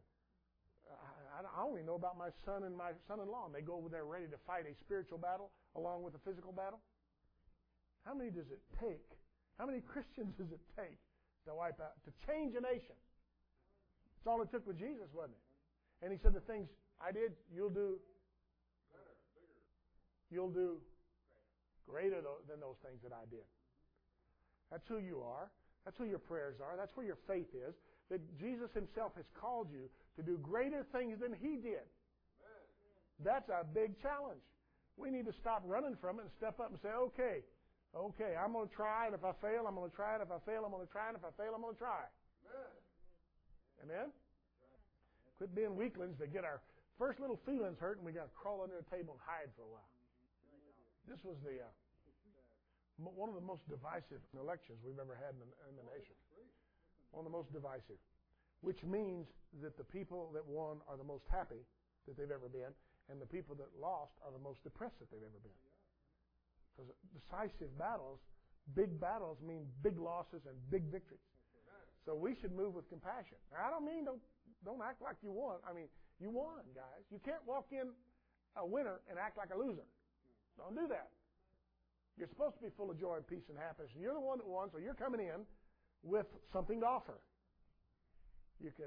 I, I only know about my son and my son-in-law, and they go over there ready to fight a spiritual battle along with a physical battle. How many does it take? How many Christians does it take to wipe out, to change a nation? That's all it took with Jesus, wasn't it? And He said, the things I did, you'll do better, bigger. You'll do greater than those things that I did. That's who you are. That's who your prayers are. That's where your faith is. That Jesus Himself has called you to do greater things than He did. Amen. That's a big challenge. We need to stop running from it and step up and say, okay, okay, I'm going to try, and if I fail, I'm going to try, and if I fail, I'm going to try, and if I fail, I'm going to try. Amen? Amen? Quit being weaklings that get our first little feelings hurt, and we got to crawl under a table and hide for a while. This was the uh, one of the most divisive elections we've ever had in the, in the nation. One of the most divisive. Which means that the people that won are the most happy that they've ever been, and the people that lost are the most depressed that they've ever been. Because decisive battles, big battles mean big losses and big victories. So we should move with compassion. Now, I don't mean don't, don't act like you won. I mean, you won, guys. You can't walk in a winner and act like a loser. Don't do that. You're supposed to be full of joy and peace and happiness. And you're the one that won, so you're coming in with something to offer. You can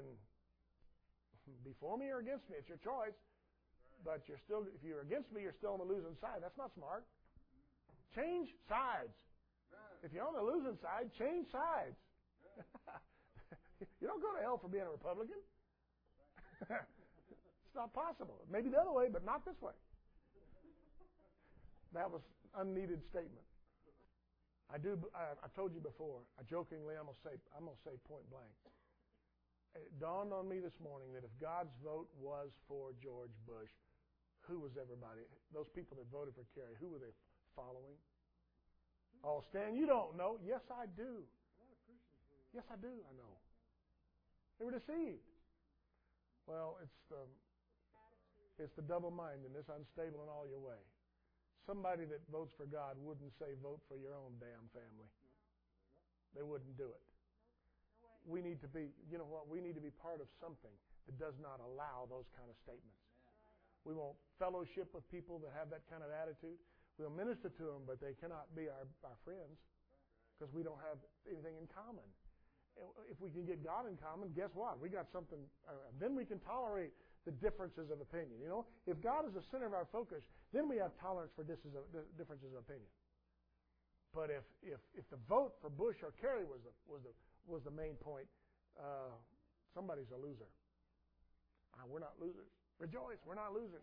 be for me or against me. It's your choice. But you're still, if you're against me, you're still on the losing side. That's not smart. Change sides. If you're on the losing side, change sides. You don't go to hell for being a Republican. It's not possible. Maybe the other way, but not this way. That was an unneeded statement. I do. I, I told you before. I jokingly, I'm gonna say. I'm gonna say point blank. It dawned on me this morning that if God's vote was for George Bush, who was everybody? Those people that voted for Kerry, who were they following? Oh, Stan, you don't know. Yes, I do. Yes, I do. I know. They were deceived. Well, it's the It's the double-mindedness, unstable in all your way. Somebody that votes for God wouldn't say vote for your own damn family. They wouldn't do it. We need to be, you know what, we need to be part of something that does not allow those kind of statements. We won't fellowship with people that have that kind of attitude. We'll minister to them, but they cannot be our, our friends because we don't have anything in common. If we can get God in common, guess what? We got something. Uh, then we can tolerate the differences of opinion. You know, if God is the center of our focus, then we have tolerance for differences of opinion. But if if if the vote for Bush or Kerry was the was the was the main point, uh, somebody's a loser. Uh, we're not losers. Rejoice, we're not losers.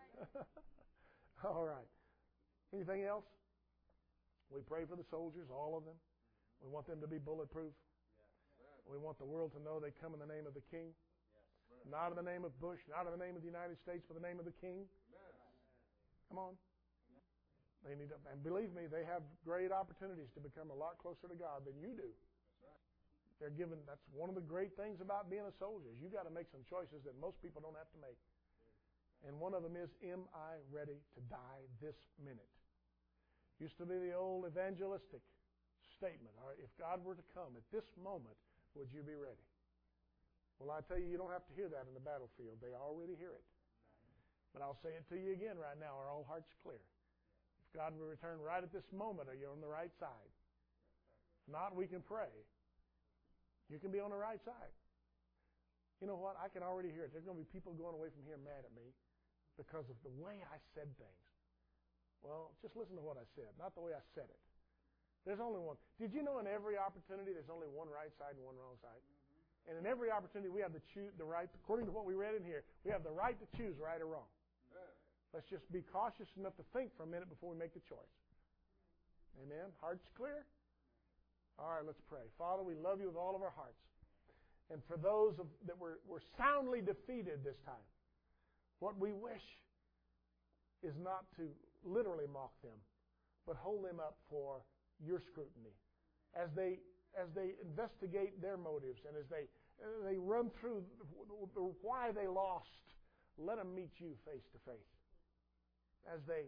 All right. Anything else? We pray for the soldiers, all of them. We want them to be bulletproof. We want the world to know they come in the name of the King. Not in the name of Bush, not in the name of the United States, but the name of the King. Come on. They need to, and believe me, they have great opportunities to become a lot closer to God than you do. They're given, that's one of the great things about being a soldier, is you got to make some choices that most people don't have to make. And one of them is, am I ready to die this minute? Used to be the old evangelistic statement. All right, if God were to come at this moment, would you be ready? Well, I tell you, you don't have to hear that in the battlefield. They already hear it. But I'll say it to you again right now. Are all hearts clear? If God will return right at this moment, are you on the right side? If not, we can pray. You can be on the right side. You know what? I can already hear it. There's going to be people going away from here mad at me because of the way I said things. Well, just listen to what I said, not the way I said it. There's only one. Did you know in every opportunity there's only one right side and one wrong side? And in every opportunity we have the choose the right, according to what we read in here, we have the right to choose right or wrong. Let's just be cautious enough to think for a minute before we make the choice. Amen? Hearts clear? All right, let's pray. Father, we love you with all of our hearts. And for those of, that were, were soundly defeated this time, what we wish is not to literally mock them, but hold them up for your scrutiny. As they as they investigate their motives and as they as they run through why they lost, let them meet you face to face. As they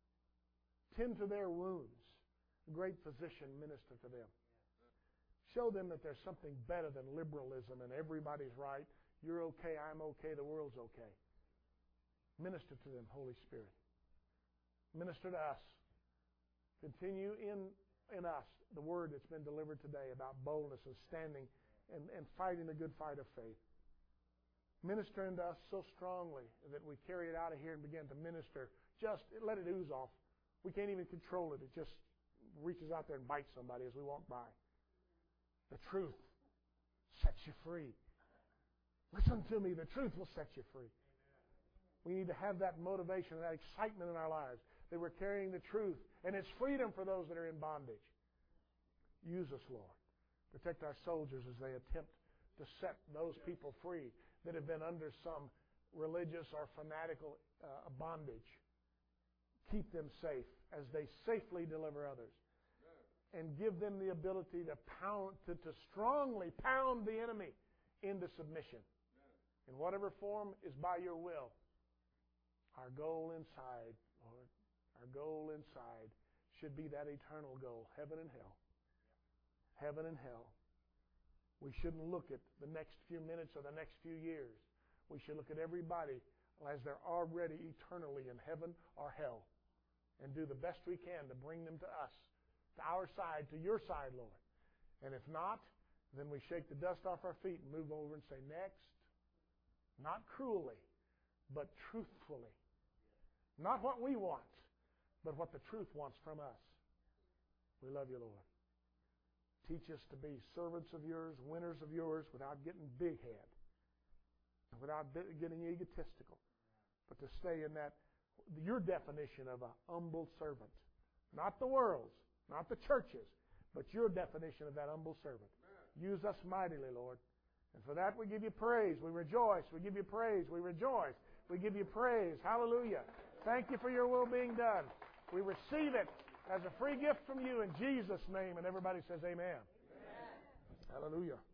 tend to their wounds, great physician, minister to them. Show them that there's something better than liberalism and everybody's right. You're okay, I'm okay, the world's okay. Minister to them, Holy Spirit. Minister to us. Continue in, in us the word that's been delivered today about boldness and standing and, and fighting the good fight of faith. Minister into us so strongly that we carry it out of here and begin to minister. Just let it ooze off. We can't even control it. It just reaches out there and bites somebody as we walk by. The truth sets you free. Listen to me. The truth will set you free. We need to have that motivation, that excitement in our lives that we're carrying the truth. And it's freedom for those that are in bondage. Use us, Lord. Protect our soldiers as they attempt to set those people free that have been under some religious or fanatical uh, bondage. Keep them safe as they safely deliver others. And give them the ability to pound, to, to strongly pound the enemy into submission. In whatever form is by your will. Our goal inside, Lord, our goal inside should be that eternal goal, heaven and hell. Heaven and hell. We shouldn't look at the next few minutes or the next few years. We should look at everybody as they're already eternally in heaven or hell and do the best we can to bring them to us. To our side, to your side, Lord. And if not, then we shake the dust off our feet and move over and say, next. Not cruelly, but truthfully. Not what we want, but what the truth wants from us. We love you, Lord. Teach us to be servants of yours, winners of yours, without getting big-head, without getting egotistical, but to stay in that, your definition of a humble servant. Not the world's. Not the churches, but your definition of that humble servant. Use us mightily, Lord. And for that we give you praise. We rejoice. We give you praise. We rejoice. We give you praise. Hallelujah. Thank you for your will being done. We receive it as a free gift from you in Jesus' name. And everybody says amen. Amen. Hallelujah.